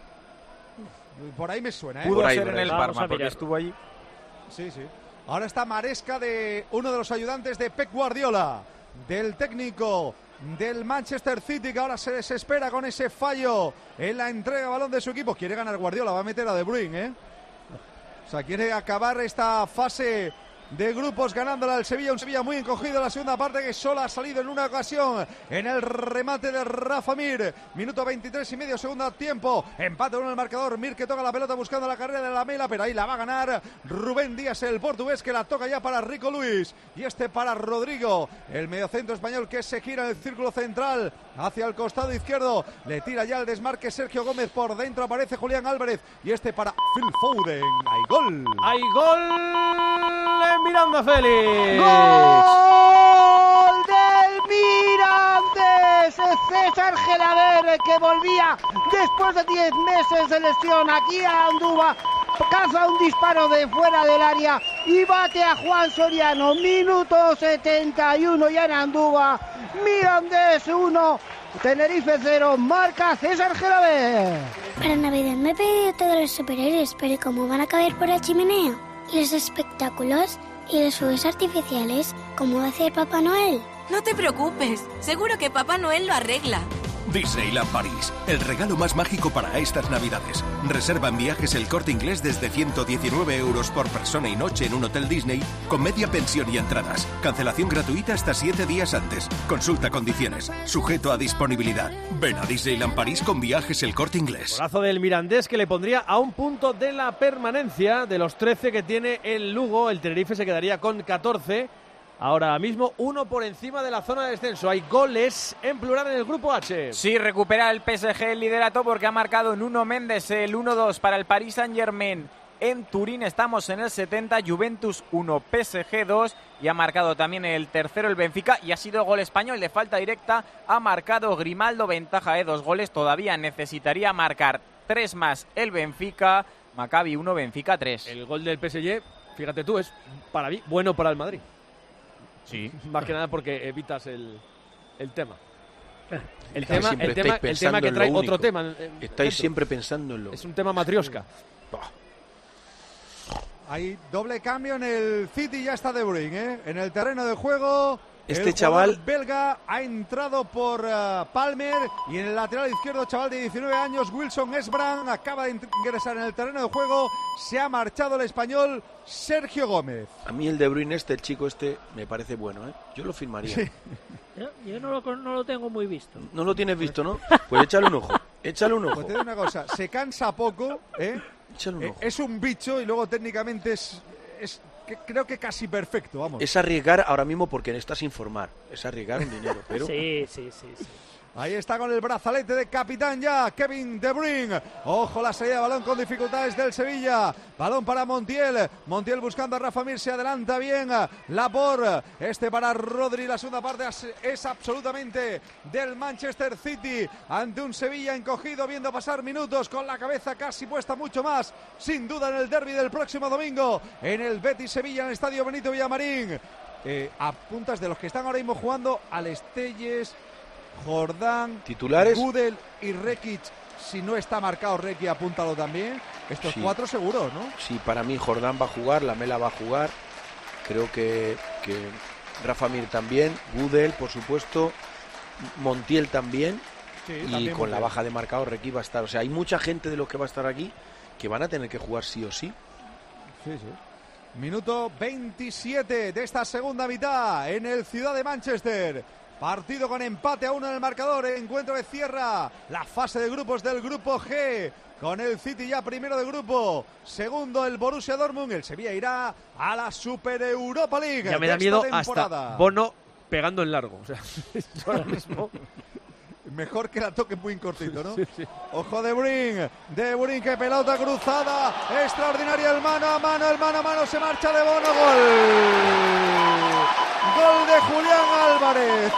Por ahí me suena, ¿eh? Pudo ahí, ser por en ahí. el Vamos Parma a porque mirarlo. estuvo allí. Sí, sí. Ahora está Maresca, de uno de los ayudantes de Pep Guardiola, del técnico del Manchester City, que ahora se desespera con ese fallo en la entrega de balón de su equipo. Quiere ganar Guardiola, va a meter a De Bruyne, ¿eh? O sea, quiere acabar esta fase de grupos ganándola al Sevilla, un Sevilla muy encogido en la segunda parte, que solo ha salido en una ocasión en el remate de Rafa Mir. Minuto veintitrés y medio, segundo tiempo, empate uno en el marcador. Mir, que toca la pelota buscando la carrera de la Mela, pero ahí la va a ganar Rubén Díaz, el portugués, que la toca ya para Rico Lewis, y este para Rodrigo, el mediocentro español, que se gira en el círculo central hacia el costado izquierdo, le tira ya el desmarque Sergio Gómez, por dentro aparece Julián Álvarez, y este para Phil Foden. ¡Hay gol! ¡Hay gol en Miranda, Félix! ¡Gol del Mirandés! César Gelaber, que volvía después de diez meses de lesión aquí a Andúba, caza un disparo de fuera del área y bate a Juan Soriano. Minuto setenta y uno ya en Andúba. Mirandés uno, Tenerife cero, marca César Gelaber. Para Navidad me he pedido todos los superhéroes, pero ¿cómo van a caber por la chimenea? ¿Y los espectáculos? ¿Y los fuegos artificiales? ¿Cómo va a hacer Papá Noel? No te preocupes, seguro que Papá Noel lo arregla. Disneyland París, el regalo más mágico para estas Navidades. Reserva en Viajes El Corte Inglés desde ciento diecinueve euros por persona y noche en un hotel Disney con media pensión y entradas. Cancelación gratuita hasta siete días antes. Consulta condiciones. Sujeto a disponibilidad. Ven a Disneyland París con Viajes El Corte Inglés. Golazo del Mirandés, que le pondría a un punto de la permanencia de los trece que tiene el Lugo. El Tenerife se quedaría con catorce. Ahora mismo uno por encima de la zona de descenso. Hay goles en plural en el grupo H. Sí, recupera el P S G el liderato porque ha marcado Nuno Méndez el uno dos para el Paris Saint-Germain en Turín. Estamos en el setenta, Juventus uno, P S G dos, y ha marcado también el tercero el Benfica, y ha sido gol español de falta directa. Ha marcado Grimaldo, ventaja de dos goles. Todavía necesitaría marcar tres más el Benfica. Maccabi uno, Benfica tres. El gol del P S G, fíjate tú, es para mí bueno para el Madrid. Sí. Más que nada porque evitas el, el tema. El Estáis tema, el tema, el tema que trae otro tema. eh, Estáis dentro. siempre pensando en lo Es un tema matriosca. Hay doble cambio en el City, ya está De Bruyne, ¿eh? En el terreno de juego. Este el chaval belga ha entrado por uh, Palmer, y en el lateral izquierdo, chaval de diecinueve años, Wilson Esbrand, acaba de ingresar en el terreno de juego. Se ha marchado el español Sergio Gómez. A mí el De Bruyne este, el chico este, me parece bueno, ¿eh? Yo lo firmaría. Sí. Yo, yo no, lo, no lo tengo muy visto. No lo tienes visto, ¿no? Pues échale un ojo, échale un ojo. Pues te digo una cosa, se cansa poco, ¿eh? Échale un Eh, ojo. es un bicho, y luego técnicamente es, es que creo que casi perfecto, vamos. Es arriesgar ahora mismo porque necesitas informar. Es arriesgar un dinero, pero... Sí, sí, sí, sí. Ahí está con el brazalete de capitán ya Kevin De Bruyne. Ojo la salida de balón con dificultades del Sevilla. Balón para Montiel. Montiel buscando a Rafa Mir. Se adelanta bien Laporte. Este para Rodri. La segunda parte es absolutamente del Manchester City ante un Sevilla encogido, viendo pasar minutos, con la cabeza casi puesta mucho más, sin duda, en el derbi del próximo domingo en el Betis Sevilla, en el estadio Benito Villamarín. eh, apuntas de los que están ahora mismo jugando al Estelles, Jordán, titulares, Gudel y Rekic. Si no está marcado Rekic, apúntalo también. Estos sí. cuatro seguros, ¿no? Sí, para mí Jordán va a jugar, Lamela va a jugar. Creo que, que Rafa Mir también, Gudel, por supuesto, Montiel también. Sí, y también con la baja de marcado Rekic va a estar. O sea, hay mucha gente de los que va a estar aquí que van a tener que jugar sí o sí. Sí, sí. Minuto veintisiete de esta segunda mitad en el Ciudad de Manchester. Partido con empate a uno en el marcador. Encuentro que cierra la fase de grupos del grupo G. Con el City ya primero de grupo. Segundo el Borussia Dortmund. El Sevilla irá a la Super Europa League. Ya me da miedo hasta Bono pegando en largo. O sea, ahora mismo... Mejor que la toque muy cortito, ¿no? Sí, sí. Ojo de Bruyne, de Bruyne, que pelota cruzada, extraordinaria, el mano a mano, el mano a mano, se marcha de Bono, gol. Gol de Julián Álvarez,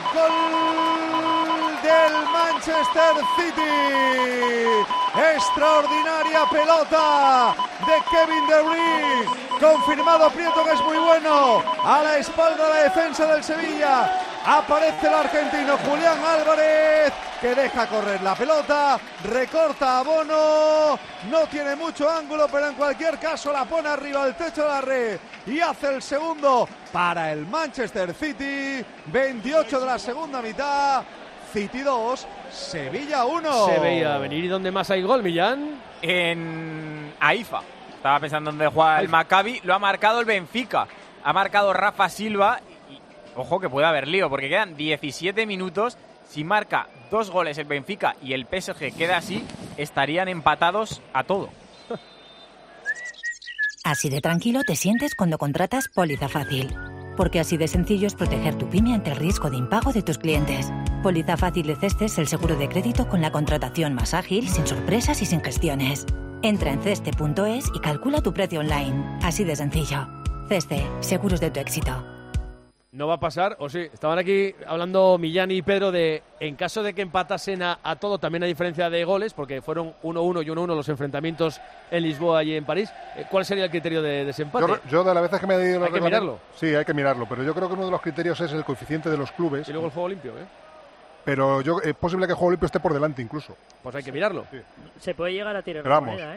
gol del Manchester City. Extraordinaria pelota de Kevin De Bruyne. Confirmado Prieto, que es muy bueno. A la espalda de la defensa del Sevilla. Aparece el argentino Julián Álvarez, que deja correr la pelota, recorta a Bono, no tiene mucho ángulo, pero en cualquier caso la pone arriba del techo de la red y hace el segundo para el Manchester City. veintiocho de la segunda mitad, City dos, Sevilla uno. Se veía venir. ¿Y dónde más hay gol, Millán? En Haifa. Estaba pensando dónde juega el Maccabi, lo ha marcado el Benfica. Ha marcado Rafa Silva. Ojo que puede haber lío, porque quedan diecisiete minutos. Si marca dos goles el Benfica y el P S G queda así, estarían empatados a todo. Así de tranquilo te sientes cuando contratas Póliza Fácil. Porque así de sencillo es proteger tu pyme ante el riesgo de impago de tus clientes. Póliza Fácil de Ceste es el seguro de crédito con la contratación más ágil, sin sorpresas y sin gestiones. Entra en ceste punto es y calcula tu precio online. Así de sencillo. Ceste, seguros de tu éxito. No va a pasar, o sí. Estaban aquí hablando Millán y Pedro de, en caso de que empatasen a, a todo, también hay diferencia de goles, porque fueron uno uno y uno uno los enfrentamientos en Lisboa y en París. ¿Cuál sería el criterio de desempate? Yo, yo de las veces que me he ido... ¿Hay que mirarlo? Sí, hay que mirarlo, pero yo creo que uno de los criterios es el coeficiente de los clubes. Y luego el juego limpio, ¿eh? Pero yo, es posible que el juego limpio esté por delante incluso. Pues hay que mirarlo. Sí. Se puede llegar a tirar pero la vamos. moneda, ¿eh?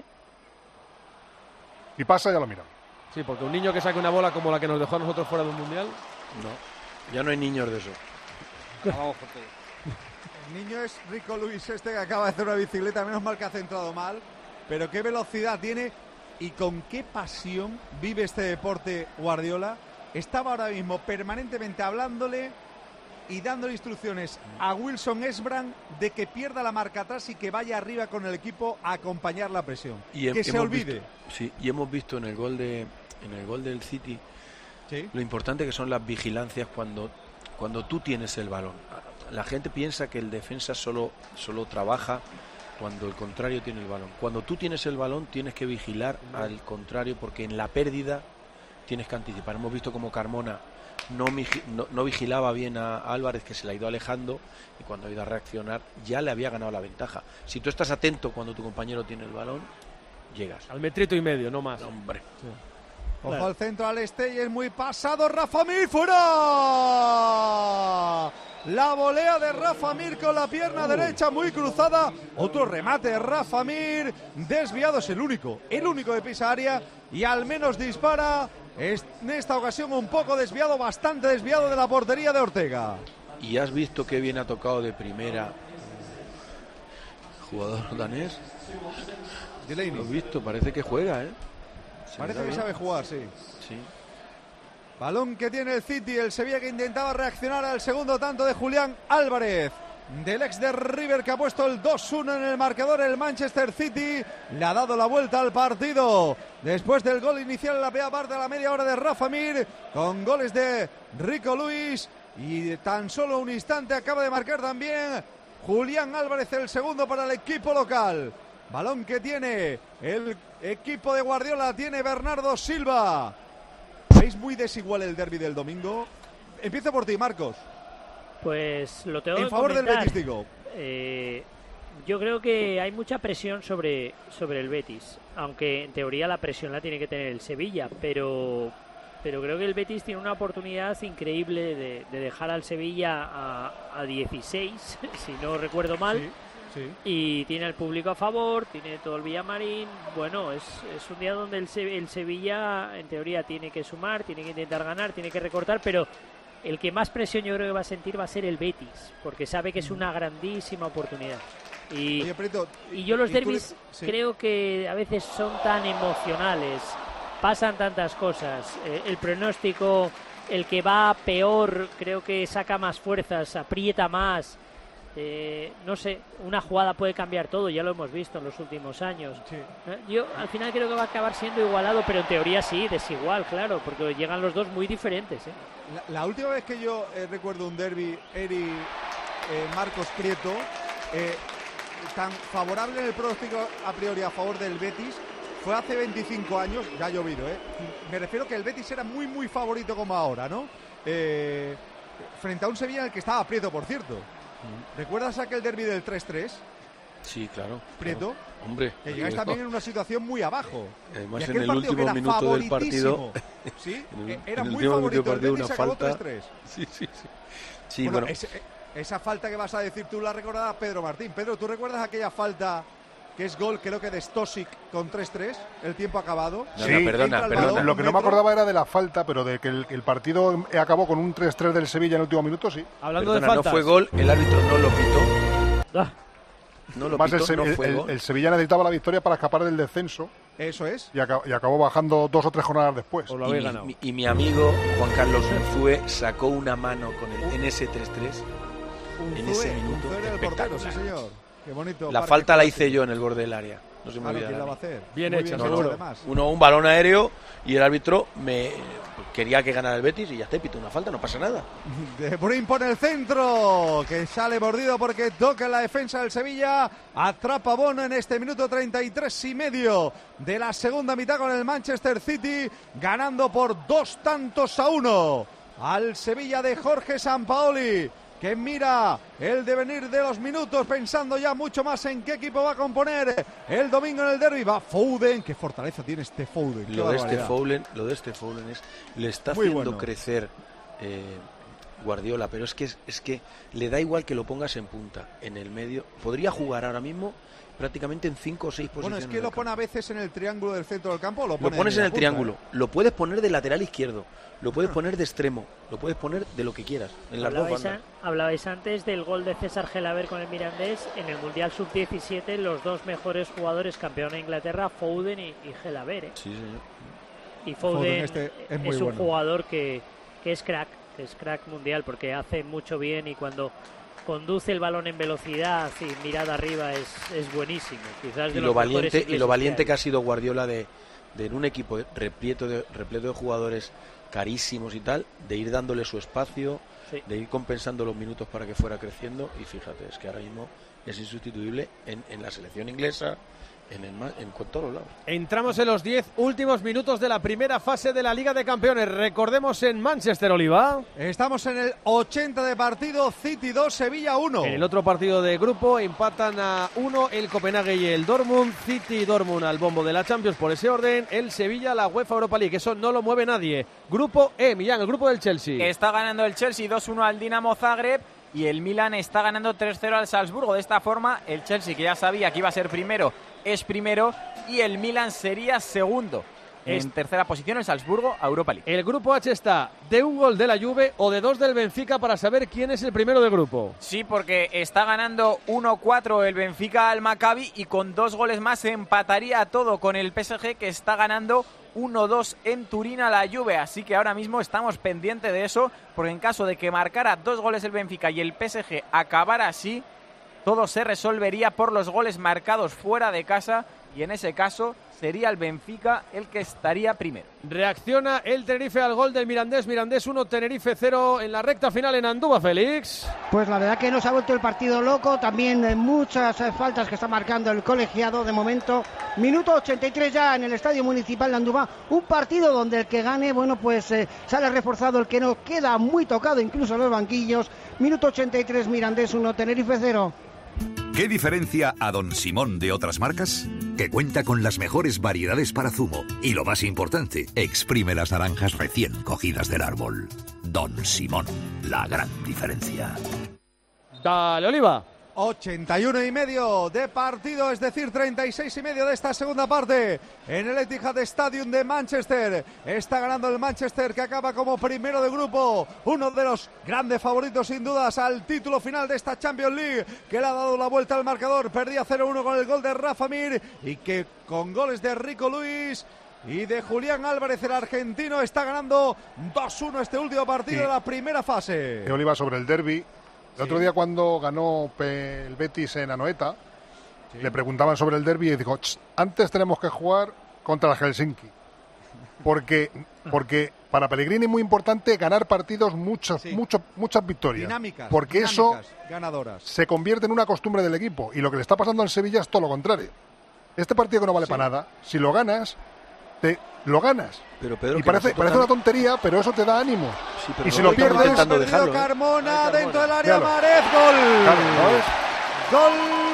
Y pasa, ya lo miramos. Sí, porque un niño que saque una bola como la que nos dejó a nosotros fuera de un mundial... No, ya no hay niños de eso. Vamos, el niño es Rico Luis, este que acaba de hacer una bicicleta, menos mal que ha centrado mal, pero qué velocidad tiene y con qué pasión vive este deporte Guardiola. Estaba ahora mismo permanentemente hablándole y dándole instrucciones a Wilson Esbrand de que pierda la marca atrás y que vaya arriba con el equipo a acompañar la presión. Y que se olvide. Visto, sí, y hemos visto en el gol de en el gol del City ¿sí? Lo importante que son las vigilancias cuando, cuando tú tienes el balón. La gente piensa que el defensa solo, solo trabaja cuando el contrario tiene el balón. Cuando tú tienes el balón tienes que vigilar al contrario, porque en la pérdida tienes que anticipar. Hemos visto como Carmona no, no, no vigilaba bien a Álvarez, que se le ha ido alejando, y cuando ha ido a reaccionar ya le había ganado la ventaja. Si tú estás atento cuando tu compañero tiene el balón, llegas. Al metrito y medio, no más. Hombre. Sí. Ojo claro. Al centro, al este, y es muy pasado. Rafa Mir, fuera. La volea de Rafa Mir con la pierna uh. derecha muy cruzada. Otro remate de Rafa Mir. Desviado, es el único, el único de pisa área. Y al menos dispara. En esta ocasión un poco desviado, bastante desviado de la portería de Ortega. ¿Y has visto qué bien ha tocado de primera jugador danés? Delaney. Lo he visto, parece que juega, ¿eh? Se parece que bien. Sabe jugar, sí. Sí. Balón que tiene el City, el Sevilla que intentaba reaccionar al segundo tanto de Julián Álvarez. Del ex de River, que ha puesto el dos uno en el marcador. El Manchester City le ha dado la vuelta al partido después del gol inicial en la primera parte de la media hora de Rafa Mir, con goles de Rico Luis, y de tan solo un instante acaba de marcar también Julián Álvarez el segundo para el equipo local. Balón que tiene el equipo de Guardiola, tiene Bernardo Silva. ¿Veis muy desigual el derbi del domingo? Empiezo por ti, Marcos. Pues lo tengo en favor del Betis, digo. Eh, yo creo que hay mucha presión sobre, sobre el Betis, aunque en teoría la presión la tiene que tener el Sevilla, pero pero creo que el Betis tiene una oportunidad increíble de, de dejar al Sevilla a, a dieciséis, si no recuerdo mal. Sí. Sí. Y tiene al público a favor, tiene todo el Villamarín. Bueno, es, es un día donde el, Se- el Sevilla, en teoría, tiene que sumar, tiene que intentar ganar, tiene que recortar, pero el que más presión yo creo que va a sentir va a ser el Betis, porque sabe que es una grandísima oportunidad. Y, Oye, Prieto, y yo los y tú derbis le- sí. creo que a veces son tan emocionales, pasan tantas cosas. Eh, el pronóstico, el que va peor, creo que saca más fuerzas, aprieta más. Eh, no sé, una jugada puede cambiar todo, ya lo hemos visto en los últimos años. Sí. Eh, Yo al final creo que va a acabar siendo igualado, pero en teoría sí, desigual, claro, porque llegan los dos muy diferentes. ¿eh? La, la última vez que yo eh, recuerdo un derbi, Eri eh, Marcos Prieto, eh, tan favorable en el pronóstico a priori a favor del Betis, fue hace veinticinco años, ya ha llovido, ¿eh? Me refiero que el Betis era muy, muy favorito como ahora, ¿no? Eh, frente a un Sevilla en el que estaba Prieto, por cierto. ¿Recuerdas aquel derbi del tres tres? Sí, claro. Prieto. Claro. Hombre. Que llegáis claro. también en una situación muy abajo. Además, Y en aquel el partido que último era minuto del partido. favoritísimo. Sí, en el- era en el muy último minuto favorito. del El partido, Betis una acabó falta. tres tres. Sí, sí, sí. Sí, Bueno, bueno. ese- esa falta que vas a decir tú la recordará Pedro Martín. Pedro, ¿tú recuerdas aquella falta que es gol, creo que de Stosic con tres tres, el tiempo acabado? No, no, perdona, Entra el perdona. balón, Lo que no me metro. acordaba era de la falta, pero de que el, el partido acabó con un tres tres del Sevilla en el último minuto, sí. Hablando Perdona, de faltas. no fue gol, el árbitro no lo pitó. Ah, No lo Más el, pitó, Se- no el- fue el- gol. el Sevilla necesitaba la victoria para escapar del descenso Eso es. y, aca- y acabó bajando dos o tres jornadas después. Os lo Y habéis mi, ganado. mi- y mi amigo Juan Carlos Unzue sacó una mano con el, en ese tres tres. Un En ese Zue, un minuto Zue era el portero, sí espectacular. señor. Qué bonito. La parque falta la táctico. hice yo en el borde del área. No se me Claro, olvida. ¿quién la va a hacer? Bien Muy hecha, hecho, seguro. además. Uno, un balón aéreo y el árbitro me quería que ganara el Betis y ya está, pito una falta, no pasa nada. De Bruyne pone el centro, que sale mordido porque toca en la defensa del Sevilla. Atrapa Bono en este minuto treinta y tres y medio de la segunda mitad con el Manchester City, ganando por dos tantos a uno al Sevilla de Jorge Sampaoli, que mira el devenir de los minutos pensando ya mucho más en qué equipo va a componer el domingo en el derbi. Va Foden, qué fortaleza tiene este Foden. qué Lo de este barbaridad. Foulen, lo de este Foulen es le está Muy haciendo bueno. crecer eh, Guardiola, pero es que es, es que le da igual que lo pongas en punta, en el medio. Podría jugar ahora mismo prácticamente en cinco o seis Bueno, posiciones. es que del lo campo. pone a veces en el triángulo del centro del campo. o Lo, Lo pone pones en la el punta, triángulo, ¿eh? lo puedes poner de lateral izquierdo, lo puedes poner de extremo, lo puedes poner de lo que quieras, en las dos hablabais, bandas. a- hablabais antes del gol de César Gelaber con el Mirandés en el Mundial sub diecisiete, los dos mejores jugadores campeón de Inglaterra, Foden y, y Gelaber. ¿eh? Sí, señor. Y Foden, Foden este es muy un bueno. jugador que, que es crack, que es crack mundial porque hace mucho bien y cuando conduce el balón en velocidad y mirada arriba es, es buenísimo. Quizás de Y los lo valiente, mejores y ingleses lo valiente hay. que ha sido Guardiola de, de en un equipo repleto de, repleto de jugadores carísimos y tal, de ir dándole su espacio, Sí. de ir compensando los minutos para que fuera creciendo. Y fíjate, es que ahora mismo es insustituible en, en la selección inglesa, en, el, ma- en todos los lados. Entramos en los diez últimos minutos de la primera fase de la Liga de Campeones. Recordemos en Manchester, Oliva. Estamos en el ochenta de partido, City dos, Sevilla uno. En el otro partido de grupo empatan a uno el Copenhague y el Dortmund. City y Dortmund al bombo de la Champions por ese orden. El Sevilla la UEFA Europa League. Eso no lo mueve nadie. Grupo E, Millán, el grupo del Chelsea. Está ganando el Chelsea dos uno al Dinamo Zagreb y el Milan está ganando tres cero al Salzburgo. De esta forma, el Chelsea, que ya sabía que iba a ser primero, es primero y el Milan sería segundo. En Es- tercera posición el Salzburgo a Europa League. El grupo H está de un gol de la Juve o de dos del Benfica para saber quién es el primero del grupo. Sí, porque está ganando uno cuatro el Benfica al Maccabi y con dos goles más se empataría todo con el P S G, que está ganando uno dos en Turín a la Juve. Así que ahora mismo estamos pendientes de eso, porque en caso de que marcara dos goles el Benfica y el P S G acabara así, todo se resolvería por los goles marcados fuera de casa y en ese caso sería el Benfica el que estaría primero. Reacciona el Tenerife al gol del Mirandés. Mirandés uno, Tenerife cero en la recta final en Andúba, Félix. Pues la verdad que nos ha vuelto el partido loco, también eh, muchas eh, faltas que está marcando el colegiado de momento. Minuto ochenta y tres ya en el Estadio Municipal de Andúba, un partido donde el que gane, bueno, pues eh, sale reforzado, el que no queda muy tocado incluso en los banquillos. Minuto ochenta y tres, Mirandés uno, Tenerife cero. ¿Qué diferencia a Don Simón de otras marcas? que cuenta con las mejores variedades para zumo. Y lo más importante, exprime las naranjas recién cogidas del árbol. Don Simón, la gran diferencia. Dale, Oliva. ochenta y uno y medio de partido, es decir, treinta y seis y medio de esta segunda parte en el Etihad Stadium de Manchester. Está ganando el Manchester, que acaba como primero de grupo, uno de los grandes favoritos sin dudas al título final de esta Champions League, que le ha dado la vuelta al marcador. Perdía cero uno con el gol de Rafa Mir, y que con goles de Rico Lewis y de Julián Álvarez, el argentino, está ganando dos uno este último partido, sí, de la primera fase. Que Oliva, sobre el derbi. El otro día, cuando ganó el Betis en Anoeta, sí, le preguntaban sobre el derbi y dijo, antes tenemos que jugar contra el Helsinki. Porque, porque para Pellegrini es muy importante ganar partidos, muchas, sí, muchas, muchas victorias. Dinámicas. Porque dinámicas, eso ganadoras. Se convierte en una costumbre del equipo. Y lo que le está pasando al Sevilla es todo lo contrario. Este partido que no vale, sí, para nada, si lo ganas, te lo ganas. Pero Pedro, y parece, parece una tontería, pero eso te da ánimo. Sí, y si lo pierdes, intentando dejarlo, Carmona, ¿eh? Carmona dentro del área, Claro. Marez, gol. Claro, ¿no es? Gol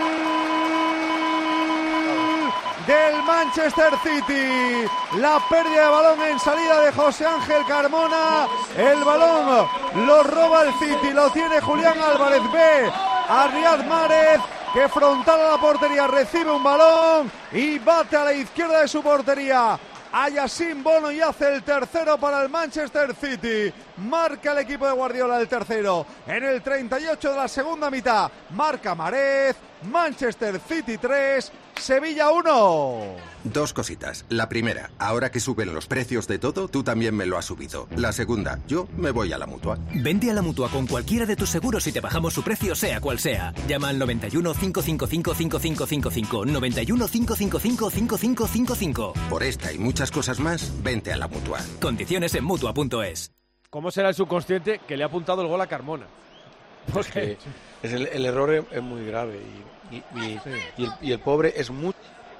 del Manchester City. La pérdida de balón en salida de José Ángel Carmona. El balón lo roba el City, lo tiene Julián Álvarez. Ve a Riyad Mahrez, que frontal a la portería recibe un balón y bate a la izquierda de su portería a Yassine Bono, y hace el tercero para el Manchester City. Marca el equipo de Guardiola el tercero en el treinta y ocho de la segunda mitad. Marca Mahrez. Manchester City tres, Sevilla uno. Dos cositas. La primera, ahora que suben los precios de todo, tú también me lo has subido. La segunda, yo me voy a la Mutua. Vente a la Mutua con cualquiera de tus seguros y te bajamos su precio, sea cual sea. Llama al noventa y uno, cinco cinco cinco, cinco cinco cinco cinco, noventa y uno, cinco cinco cinco, cinco cinco cinco cinco. Por esta y muchas cosas más, vente a la Mutua. Condiciones en Mutua punto es. ¿Cómo será el subconsciente que le ha apuntado el gol a Carmona? Porque es el, el error es, es muy grave y, y, y, sí. y, el, y el pobre es muy...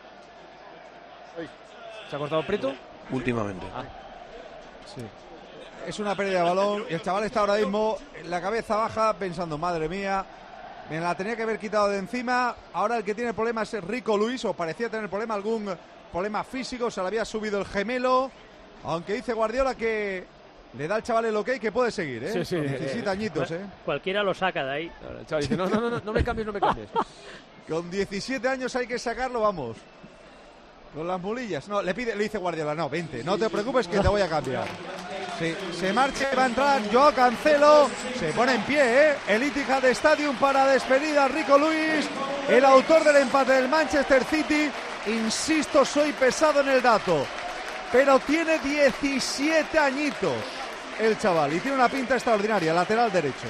¿Se ha cortado Prieto? Últimamente. Ah. Sí. Es una pérdida de balón y el chaval está ahora mismo en la cabeza baja pensando, madre mía, me la tenía que haber quitado de encima. Ahora el que tiene problemas es Rico Lewis, o parecía tener problema, algún problema físico, se le había subido el gemelo, aunque dice Guardiola que le da al chaval el ok, que puede seguir, ¿eh? Sí, sí. diecisiete añitos, ¿eh? Cualquiera lo saca de ahí. El chaval dice, no, no, no, no me cambies, no me cambies. Con diecisiete años hay que sacarlo, vamos. Con las mulillas. No, le pide, le dice Guardiola, no, vente, no te preocupes que te voy a cambiar. Sí, se marcha y va a entrar Joao Cancelo, se pone en pie, ¿eh? El Etihad Stadium para despedir a Rico Lewis, el autor del empate del Manchester City. Insisto, soy pesado en el dato, pero tiene diecisiete añitos el chaval y tiene una pinta extraordinaria, lateral derecho.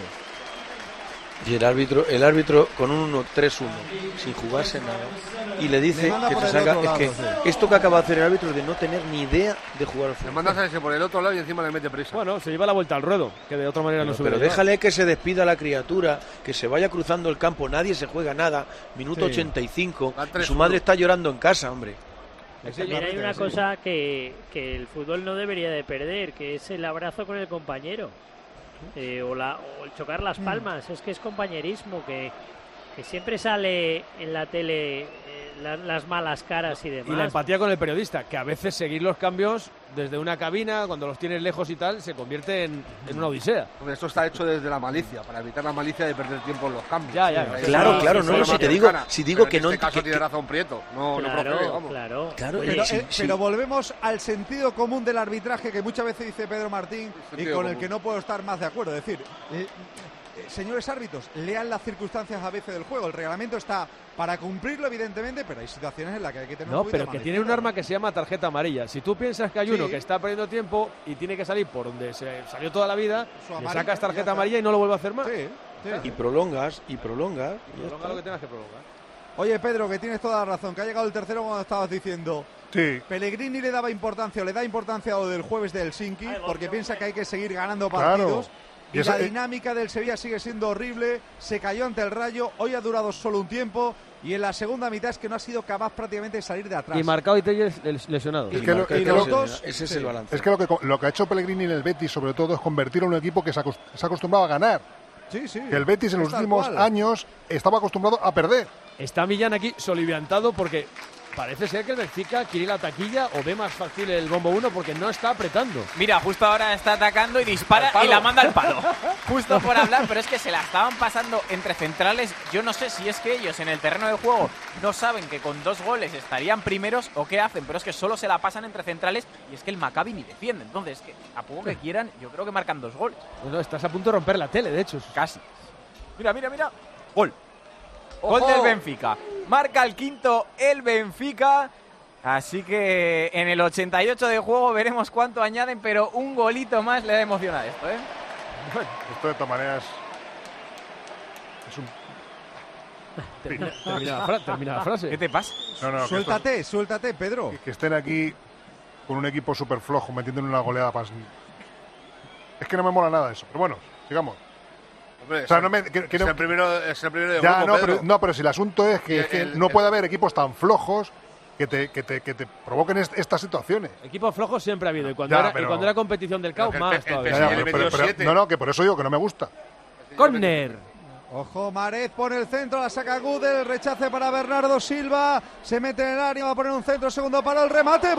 Y el árbitro, el árbitro con un uno tres uno, sin jugarse nada, y le dice le que se salga. Es que sí. Esto que acaba de hacer el árbitro es de no tener ni idea de jugar al fútbol. Le manda a salirse por el otro lado y encima le mete prisa. Bueno, se lleva la vuelta al ruedo, que de otra manera pero, no se hubiera Pero déjale que se despida la criatura, que se vaya cruzando el campo, nadie se juega nada. Minuto sí. ochenta y cinco, y su madre está llorando en casa, hombre. También hay una cosa que, que el fútbol no debería de perder, que es el abrazo con el compañero. Eh, o, la, o el chocar las palmas, mm. es que es compañerismo, que, que siempre sale en la tele eh, la, las malas caras y demás. Y la empatía con el periodista, que a veces seguir los cambios desde una cabina, cuando los tienes lejos y tal, se convierte en, en una odisea. Porque esto está hecho desde la malicia, para evitar la malicia de perder tiempo en los cambios. Ya, ya. Sí, claro, claro, no, no, si te digo, si digo que en no... En este caso que, tiene que, razón Prieto, no, claro, no procede, vamos. Claro, claro. Pero, sí, eh, sí. pero volvemos al sentido común del arbitraje, que muchas veces dice Pedro Martín, y con común. el que no puedo estar más de acuerdo. Es decir, eh, eh, señores árbitros, lean las circunstancias a veces del juego. El reglamento está para cumplirlo, evidentemente, pero hay situaciones en las que hay que tener No, cuidado. pero que tiene un arma que se llama tarjeta amarilla. Si tú piensas que hay uno Sí. que está perdiendo tiempo y tiene que salir por donde se salió toda la vida, Su le amarilla, sacas ya tarjeta está. amarilla y no lo vuelve a hacer más. Sí, sí. Y prolongas, y prolongas. y ya Prolonga está. lo que tengas que prolongar. Oye, Pedro, que tienes toda la razón, que ha llegado el tercero cuando estabas diciendo. Sí. Pellegrini le daba importancia, o le da importancia a lo del jueves de Helsinki, porque piensa que hay que seguir ganando Claro. partidos. Y, Y esa- la dinámica del Sevilla sigue siendo horrible, se cayó ante el Rayo, hoy ha durado solo un tiempo, y en la segunda mitad es que no ha sido capaz prácticamente de salir de atrás. Y Marcao y Telles lesionado. Es que lo- Marca- es que ese lo- es el- ese es sí. el balance. Es que lo que, lo que ha hecho Pellegrini en el Betis, sobre todo, es convertirlo en un equipo que se, acost- se ha acostumbrado a ganar. Sí, sí. Que el Betis en los Es tal últimos cual. años estaba acostumbrado a perder. Está Millán aquí soliviantado porque Parece ser que el Benfica quiere ir a la taquilla o ve más fácil el bombo uno porque no está apretando. Mira, justo ahora está atacando y dispara y la manda al palo. Justo por hablar, pero es que se la estaban pasando entre centrales. Yo no sé si es que ellos en el terreno de juego no saben que con dos goles estarían primeros o qué hacen, pero es que solo se la pasan entre centrales y es que el Maccabi ni defiende. Entonces, que a poco que quieran, yo creo que marcan dos goles. Bueno, estás a punto de romper la tele, de hecho. Casi. Mira, mira, mira. Gol. Gol del Benfica. Marca el quinto el Benfica. Así que en el ochenta y ocho de juego veremos cuánto añaden, pero un golito más le da emoción a esto, ¿eh? Bueno, esto de todas maneras es un... Termina, termina, la, fra termina la frase. ¿Qué te pasa? No, no, suéltate, esto, suéltate, Pedro. Que, que estén aquí con un equipo súper flojo, metiendo en una goleada para... Es que no me mola nada eso. Pero bueno, sigamos. Hombre, o sea, es, no me, que, que es, no, el primero, es el primero de ya, grupo, no, Pedro. pero, no, pero si el asunto es que, el, es que el, no el, puede haber equipos tan flojos que te, que te, que te provoquen est estas situaciones. Equipos flojos siempre ha habido. Y cuando, ya, era, pero, y cuando era competición del caos, más el, el, todavía. el, el, el, pero, pero, pero, no, no, que por eso digo que no me gusta. Córner. Ojo, Marez pone el centro, la saca Gudel, rechace para Bernardo Silva, se mete en el área, va a poner un centro, segundo para el remate,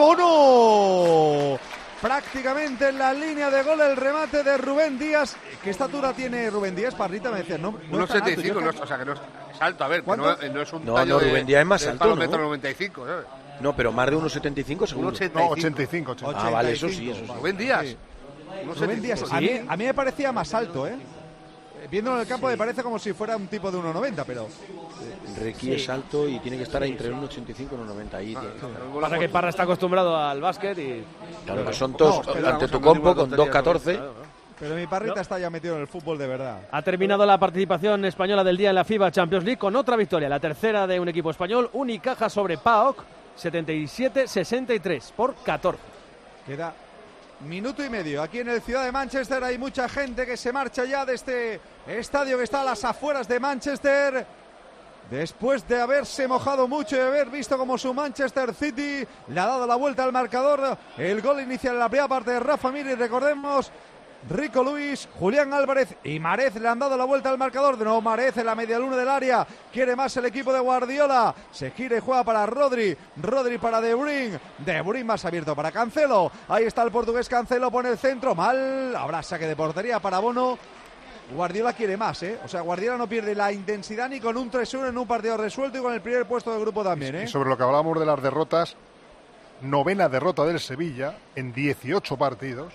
Bono. Prácticamente en la línea de gol el remate de Rubén Díaz. ¿Qué estatura tiene Rubén Díaz? Parrita me decía, no, no uno es tan setenta y cinco, alto, no, o sea que no es, es alto, a ver, que no, no es un no, tallo no, Rubén Díaz es más de, alto, de ¿no? metro noventa y cinco, ¿sabes? No, pero más de uno setenta y cinco seguro. No, ochenta y cinco. ochenta y cinco. Ah, vale, eso sí, eso sí. Rubén Díaz. Sí. Rubén Díaz, a mí, a mí me parecía más alto, ¿eh? Viéndolo en el campo sí. Me parece como si fuera un tipo de uno noventa, pero... Ricky sí. es alto y tiene que estar entre uno ochenta y cinco y uno noventa. Ahí, ah, pasa que Parra está acostumbrado al básquet y... Claro, que son todos no, ante tu compo con dos catorce. Pero mi Parrita no. está ya metido en el fútbol de verdad. Ha terminado la participación española del día en la FIBA Champions League con otra victoria, la tercera de un equipo español, Unicaja sobre P A O K, setenta y siete sesenta y tres por catorce. Queda minuto y medio. Aquí en el Ciudad de Manchester hay mucha gente que se marcha ya de este estadio que está a las afueras de Manchester. Después de haberse mojado mucho y haber visto como su Manchester City le ha dado la vuelta al marcador. El gol inicial en la primera parte de Rafa Mir y recordemos... Rico Luis, Julián Álvarez y Marez le han dado la vuelta al marcador. De nuevo Marez en la media luna del área. Quiere más el equipo de Guardiola. Se gira y juega para Rodri. Rodri para De Bruyne. De Bruyne más abierto para Cancelo. Ahí está el portugués Cancelo. Pone el centro. Mal. Habrá saque de portería para Bono. Guardiola quiere más, ¿eh? O sea, Guardiola no pierde la intensidad ni con un tres uno en un partido resuelto y con el primer puesto del grupo también, ¿eh? Y sobre lo que hablábamos de las derrotas, novena derrota del Sevilla en dieciocho partidos.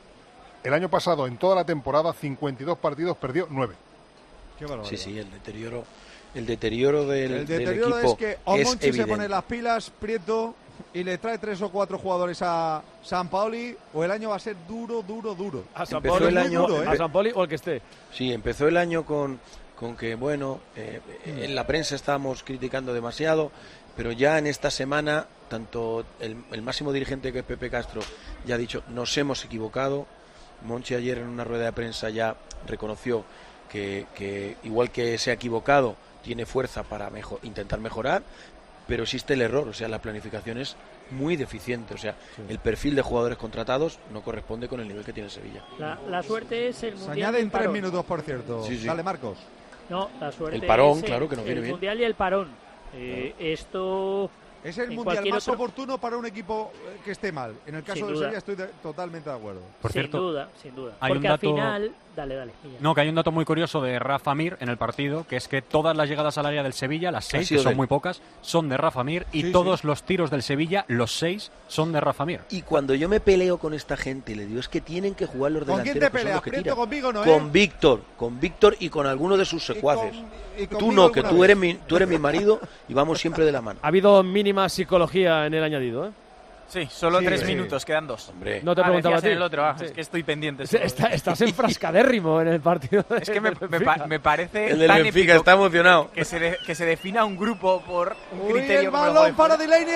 El año pasado, en toda la temporada, cincuenta y dos partidos, perdió nueve. Qué barbaridad. Sí, sí, el deterioro, el deterioro del, el deterioro del equipo es que Omonchi es se pone las pilas, Prieto, y le trae tres o cuatro jugadores a Sampaoli, o el año va a ser duro, duro, duro. A Sampaoli, el año, duro, ¿eh? A Sampaoli o el que esté. Sí, empezó el año con, con que, bueno, eh, en la prensa estábamos criticando demasiado, pero ya en esta semana, tanto el, el máximo dirigente que es Pepe Castro ya ha dicho, nos hemos equivocado. Monchi ayer en una rueda de prensa ya reconoció que, que igual que se ha equivocado, tiene fuerza para mejor, intentar mejorar, pero existe el error, o sea, la planificación es muy deficiente, o sea, sí. El perfil de jugadores contratados no corresponde con el nivel que tiene Sevilla. La, la suerte es el Se mundial. añaden tres minutos, por cierto. Sí, sí. Dale, Marcos. No, la suerte el parón, es claro, que no viene el bien. mundial y el parón. Eh, claro. Esto... Es el mundial más otro... oportuno para un equipo que esté mal. En el caso de Sevilla estoy de, totalmente de acuerdo. Por sin cierto, duda, sin duda. Porque un dato... al final... Dale, dale. No, que hay un dato muy curioso de Rafa Mir en el partido, que es que todas las llegadas al área del Sevilla, las seis, que son muy pocas, son de Rafa Mir, y sí, todos sí. los tiros del Sevilla, los seis, son de Rafa Mir. Y cuando yo me peleo con esta gente, le digo, es que tienen que jugar los delanteros. ¿Con quién te peleas? ¿Prieto conmigo, no? Con Víctor, con Víctor y con alguno de sus secuaces. Y con, y tú no, que tú eres, mi, tú eres mi marido y vamos siempre de la mano. Ha habido mínima psicología en el añadido, ¿eh? Sí, solo sí, tres sí. minutos, quedan dos. Hombre. No te ah, preguntaba a ti. En el otro, ah, sí. Es que estoy pendiente. Está, estás enfrascadérrimo en el partido. Es que me, me, pa, me parece el del tan Benfica está emocionado. Que se, de, que se defina un grupo por un Uy, criterio. El balón para Delaney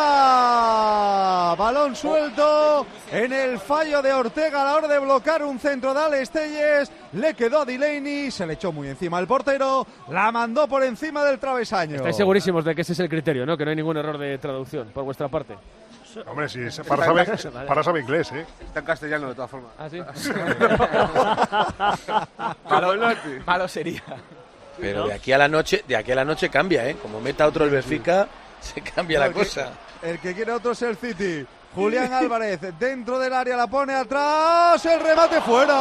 arriba. Balón suelto en el fallo de Ortega a la hora de bloquear un centro de Alex Telles. Le quedó a Delaney, se le echó muy encima al portero, la mandó por encima del travesaño. Estáis segurísimos de que ese es el criterio, ¿no? Que no hay ningún error de traducción por vuestra parte. Hombre, sí, para saber, para saber inglés, ¿eh? Está en castellano, de todas formas. ¿Ah, sí? malo, malo sería. Pero ¿no? de aquí a la noche, de aquí a la noche cambia, ¿eh? Como meta otro el Benfica, se cambia no, la el cosa. Que, el que quiere otro es el City. Julián Álvarez dentro del área, la pone atrás, el remate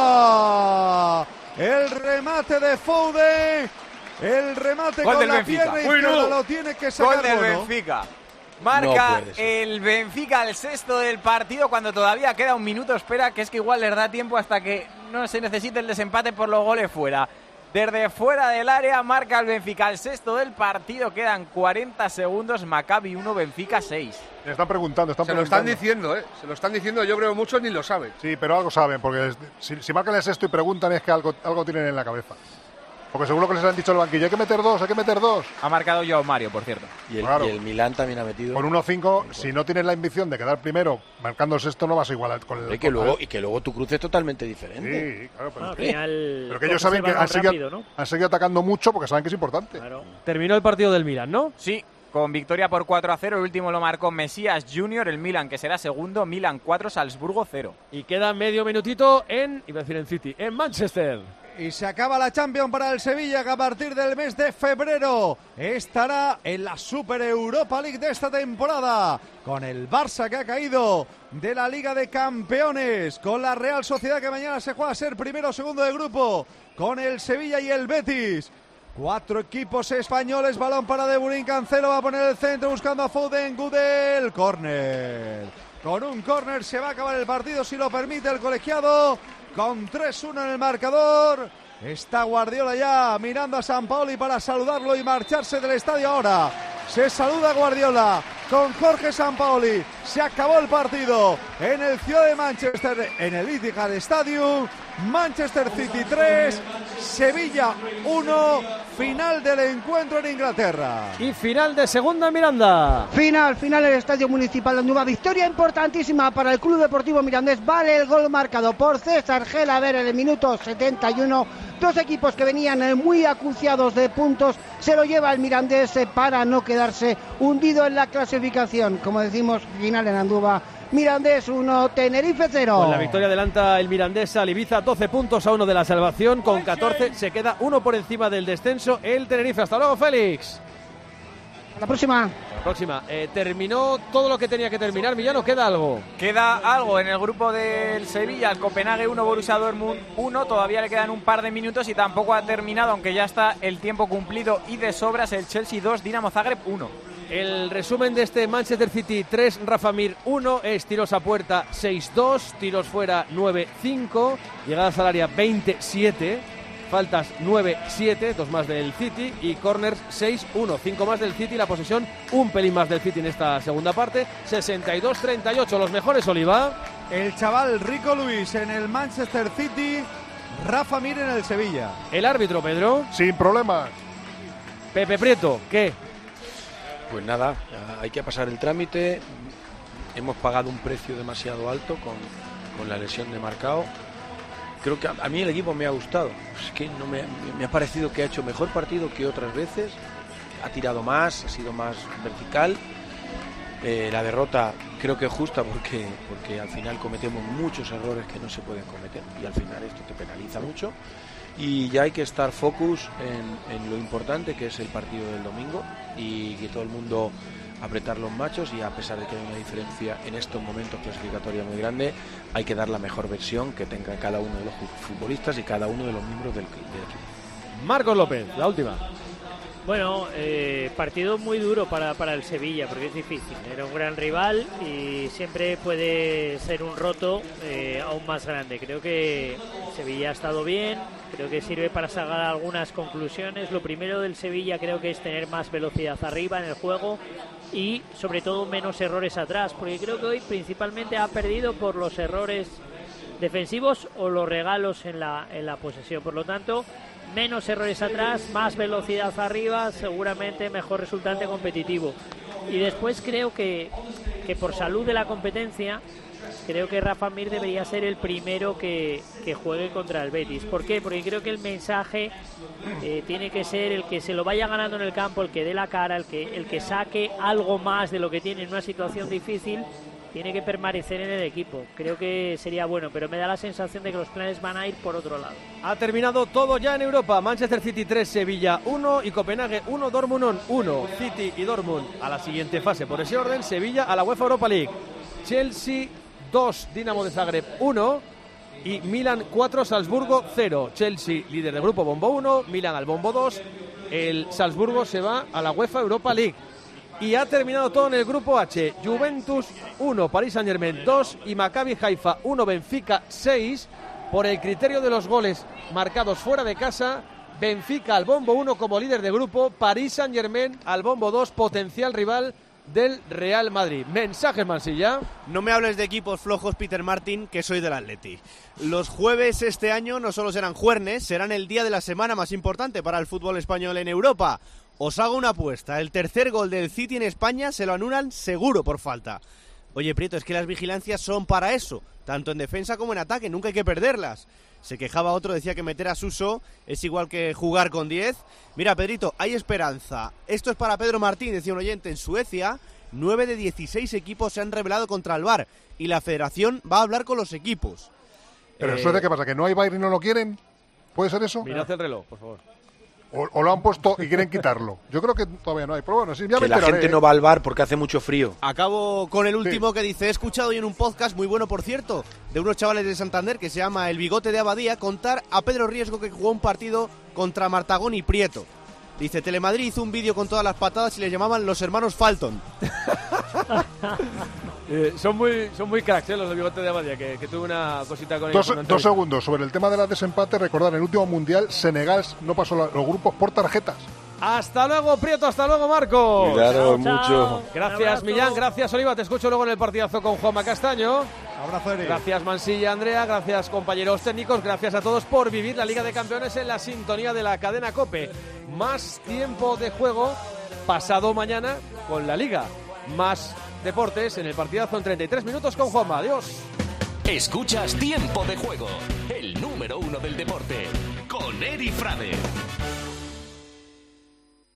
fuera. El remate de Foden, el remate Gol con del la Benfica. pierna izquierda, lo tiene que sacar. Gol del Bono. Benfica. Marca no el Benfica el sexto del partido cuando todavía queda un minuto. Espera, que es que igual les da tiempo hasta que no se necesite el desempate por los goles fuera. Desde fuera del área marca el Benfica el sexto del partido. Quedan cuarenta segundos. Maccabi uno, Benfica seis. Le están preguntando, están Se preguntando. lo están diciendo, ¿eh? Se lo están diciendo, yo creo que muchos ni lo saben. Sí, pero algo saben, porque es- si, si marcan el sexto y preguntan es que algo, algo tienen en la cabeza. Porque seguro que les han dicho al banquillo, hay que meter dos, hay que meter dos. Ha marcado Joao Mario, por cierto. Y el, Claro. y el Milán también ha metido. Con uno cinco, si no tienes la ambición de quedar primero, marcando el sexto no vas a igualar con el... Y que, con- luego, y que luego tu cruce es totalmente diferente. Sí, claro, pero, Al final, pero que ellos todo saben se que va han más seguido, rápido, ¿no? han seguido atacando mucho porque saben que es importante. Claro. Terminó el partido del Milan, ¿no? Sí, con victoria por cuatro a cero. El último lo marcó Mesías Junior, el Milan, que será segundo. Milan cuatro, Salzburgo cero. Y queda medio minutito en, iba a decir en City, en Manchester. Y se acaba la Champions para el Sevilla, que a partir del mes de febrero estará en la Super Europa League de esta temporada, con el Barça, que ha caído de la Liga de Campeones, con la Real Sociedad, que mañana se juega a ser primero o segundo de grupo, con el Sevilla y el Betis. Cuatro equipos españoles, balón para De Bruyne, Cancelo va a poner el centro buscando a Foden, Gudel, córner. Con un córner se va a acabar el partido, si lo permite el colegiado, con tres uno en el marcador. Está Guardiola ya mirando a Sampaoli para saludarlo y marcharse del estadio ahora. Se saluda Guardiola con Jorge Sampaoli. Se acabó el partido en el Ciudad de Manchester, en el Etihad Stadium. Manchester City tres, Sevilla uno, final del encuentro en Inglaterra. Y final de segunda en Miranda. Final, final en el Estadio Municipal de Andúba. Victoria importantísima para el Club Deportivo Mirandés. Vale el gol marcado por César Gelaber en el minuto setenta y uno. Dos equipos que venían eh, muy acuciados de puntos. Se lo lleva el Mirandés eh, para no quedarse hundido en la clasificación. Como decimos, final en Andúba. Mirandés uno, Tenerife cero. Con la victoria adelanta el Mirandés al Ibiza, doce puntos a uno de la salvación. Con catorce se queda uno por encima del descenso el Tenerife. Hasta luego, Félix. A la próxima. Hasta la próxima. Eh, terminó todo lo que tenía que terminar. Millano, ¿queda algo? Queda algo en el grupo del Sevilla, el Copenhague uno, Borussia Dortmund uno. Todavía le quedan un par de minutos y tampoco ha terminado, aunque ya está el tiempo cumplido y de sobras. El Chelsea dos, Dinamo Zagreb uno. El resumen de este Manchester City tres, Rafa Mir uno, es tiros a puerta seis dos, tiros fuera nueve cinco, llegadas al área veintisiete, faltas nueve siete, dos más del City y corners seis uno, cinco más del City, la posesión un pelín más del City en esta segunda parte, sesenta y dos treinta y ocho, los mejores, Oliva. El chaval Rico Luis en el Manchester City, Rafa Mir en el Sevilla. El árbitro, Pedro. Sin problemas. Pepe Prieto, ¿qué? Pues nada, hay que pasar el trámite. Hemos pagado un precio demasiado alto con, con la lesión de Marcao. Creo que a, a mí el equipo me ha gustado. Es que no me, me ha parecido que ha hecho mejor partido que otras veces. Ha tirado más, ha sido más vertical. Eh, la derrota creo que es justa porque, porque al final cometemos muchos errores que no se pueden cometer y al final esto te penaliza mucho. Y ya hay que estar focus en, en lo importante que es el partido del domingo y que todo el mundo apretar los machos, y a pesar de que hay una diferencia en estos momentos clasificatoria muy grande, hay que dar la mejor versión que tenga cada uno de los futbolistas y cada uno de los miembros del, del equipo. Marcos López, la última. Bueno, eh, partido muy duro para, para el Sevilla, porque es difícil. Era un gran rival y siempre puede ser un roto eh, aún más grande. Creo que Sevilla ha estado bien, creo que sirve para sacar algunas conclusiones. Lo primero del Sevilla creo que es tener más velocidad arriba en el juego y sobre todo menos errores atrás, porque creo que hoy principalmente ha perdido por los errores defensivos o los regalos en la, en la posesión. Por lo tanto, menos errores atrás, más velocidad arriba, seguramente mejor resultante competitivo. Y después creo que, que por salud de la competencia, creo que Rafa Mir debería ser el primero que, que juegue contra el Betis. ¿Por qué? Porque creo que el mensaje eh, tiene que ser el que se lo vaya ganando en el campo, el que dé la cara, el que, el que saque algo más de lo que tiene en una situación difícil, tiene que permanecer en el equipo. Creo que sería bueno, pero me da la sensación de que los planes van a ir por otro lado. Ha terminado todo ya en Europa. Manchester City tres, Sevilla uno y Copenhague uno, Dortmund uno. City y Dortmund a la siguiente fase. Por ese orden, Sevilla a la UEFA Europa League. Chelsea dos, Dinamo de Zagreb uno y Milan cuatro, Salzburgo cero. Chelsea líder de grupo, bombo uno, Milan al bombo dos. El Salzburgo se va a la UEFA Europa League. Y ha terminado todo en el grupo H. Juventus uno, Paris Saint-Germain dos y Maccabi Haifa uno, Benfica seis. Por el criterio de los goles marcados fuera de casa, Benfica al bombo uno como líder de grupo, Paris Saint-Germain al bombo dos, potencial rival del Real Madrid. Mensajes, Mansilla. No me hables de equipos flojos, Peter Martin, que soy del Atleti. Los jueves este año no solo serán juernes, serán el día de la semana más importante para el fútbol español en Europa. Os hago una apuesta, el tercer gol del City en España se lo anulan seguro por falta. Oye, Prieto, es que las vigilancias son para eso, tanto en defensa como en ataque, nunca hay que perderlas. Se quejaba otro, decía que meter a Suso es igual que jugar con diez. Mira, Pedrito, hay esperanza. Esto es para Pedro Martín, decía un oyente. En Suecia, nueve de dieciséis equipos se han rebelado contra el V A R y la federación va a hablar con los equipos. Pero eh... en Suecia, ¿qué pasa? ¿Que no hay V A R y no lo quieren? ¿Puede ser eso? Mirad el reloj, por favor. O, o lo han puesto y quieren quitarlo. Yo creo que todavía no hay. Pero bueno, sí, ya que me la enteraré, gente ¿eh? no va al bar porque hace mucho frío. Acabo con el último Sí. que dice: he escuchado hoy en un podcast muy bueno, por cierto, de unos chavales de Santander que se llama El Bigote de Abadía, contar a Pedro Riesgo que jugó un partido contra Martagón y Prieto. Dice: Telemadrid hizo un vídeo con todas las patadas y le llamaban los hermanos Falton. eh, son muy son muy cracks, ¿eh? Los del Bigote de Abadía, que, que tuve una cosita con ellos. Dos, dos segundos. Sobre el tema de la desempate, recordar, en el último Mundial, Senegal no pasó la, los grupos por tarjetas. Hasta luego, Prieto, hasta luego, Marcos. Cuidaros mucho. Gracias, Millán, gracias, Oliva. Te escucho luego en el partidazo con Juanma Castaño. Abrazo, Eri. Gracias, Mansilla, Andrea. Gracias, compañeros técnicos. Gracias a todos por vivir la Liga de Campeones en la sintonía de la cadena COPE. Más tiempo de juego pasado mañana con la Liga. Más deportes en el partidazo en treinta y tres minutos con Juanma. Adiós. Escuchas Tiempo de Juego, el número uno del deporte, con Eri Frade.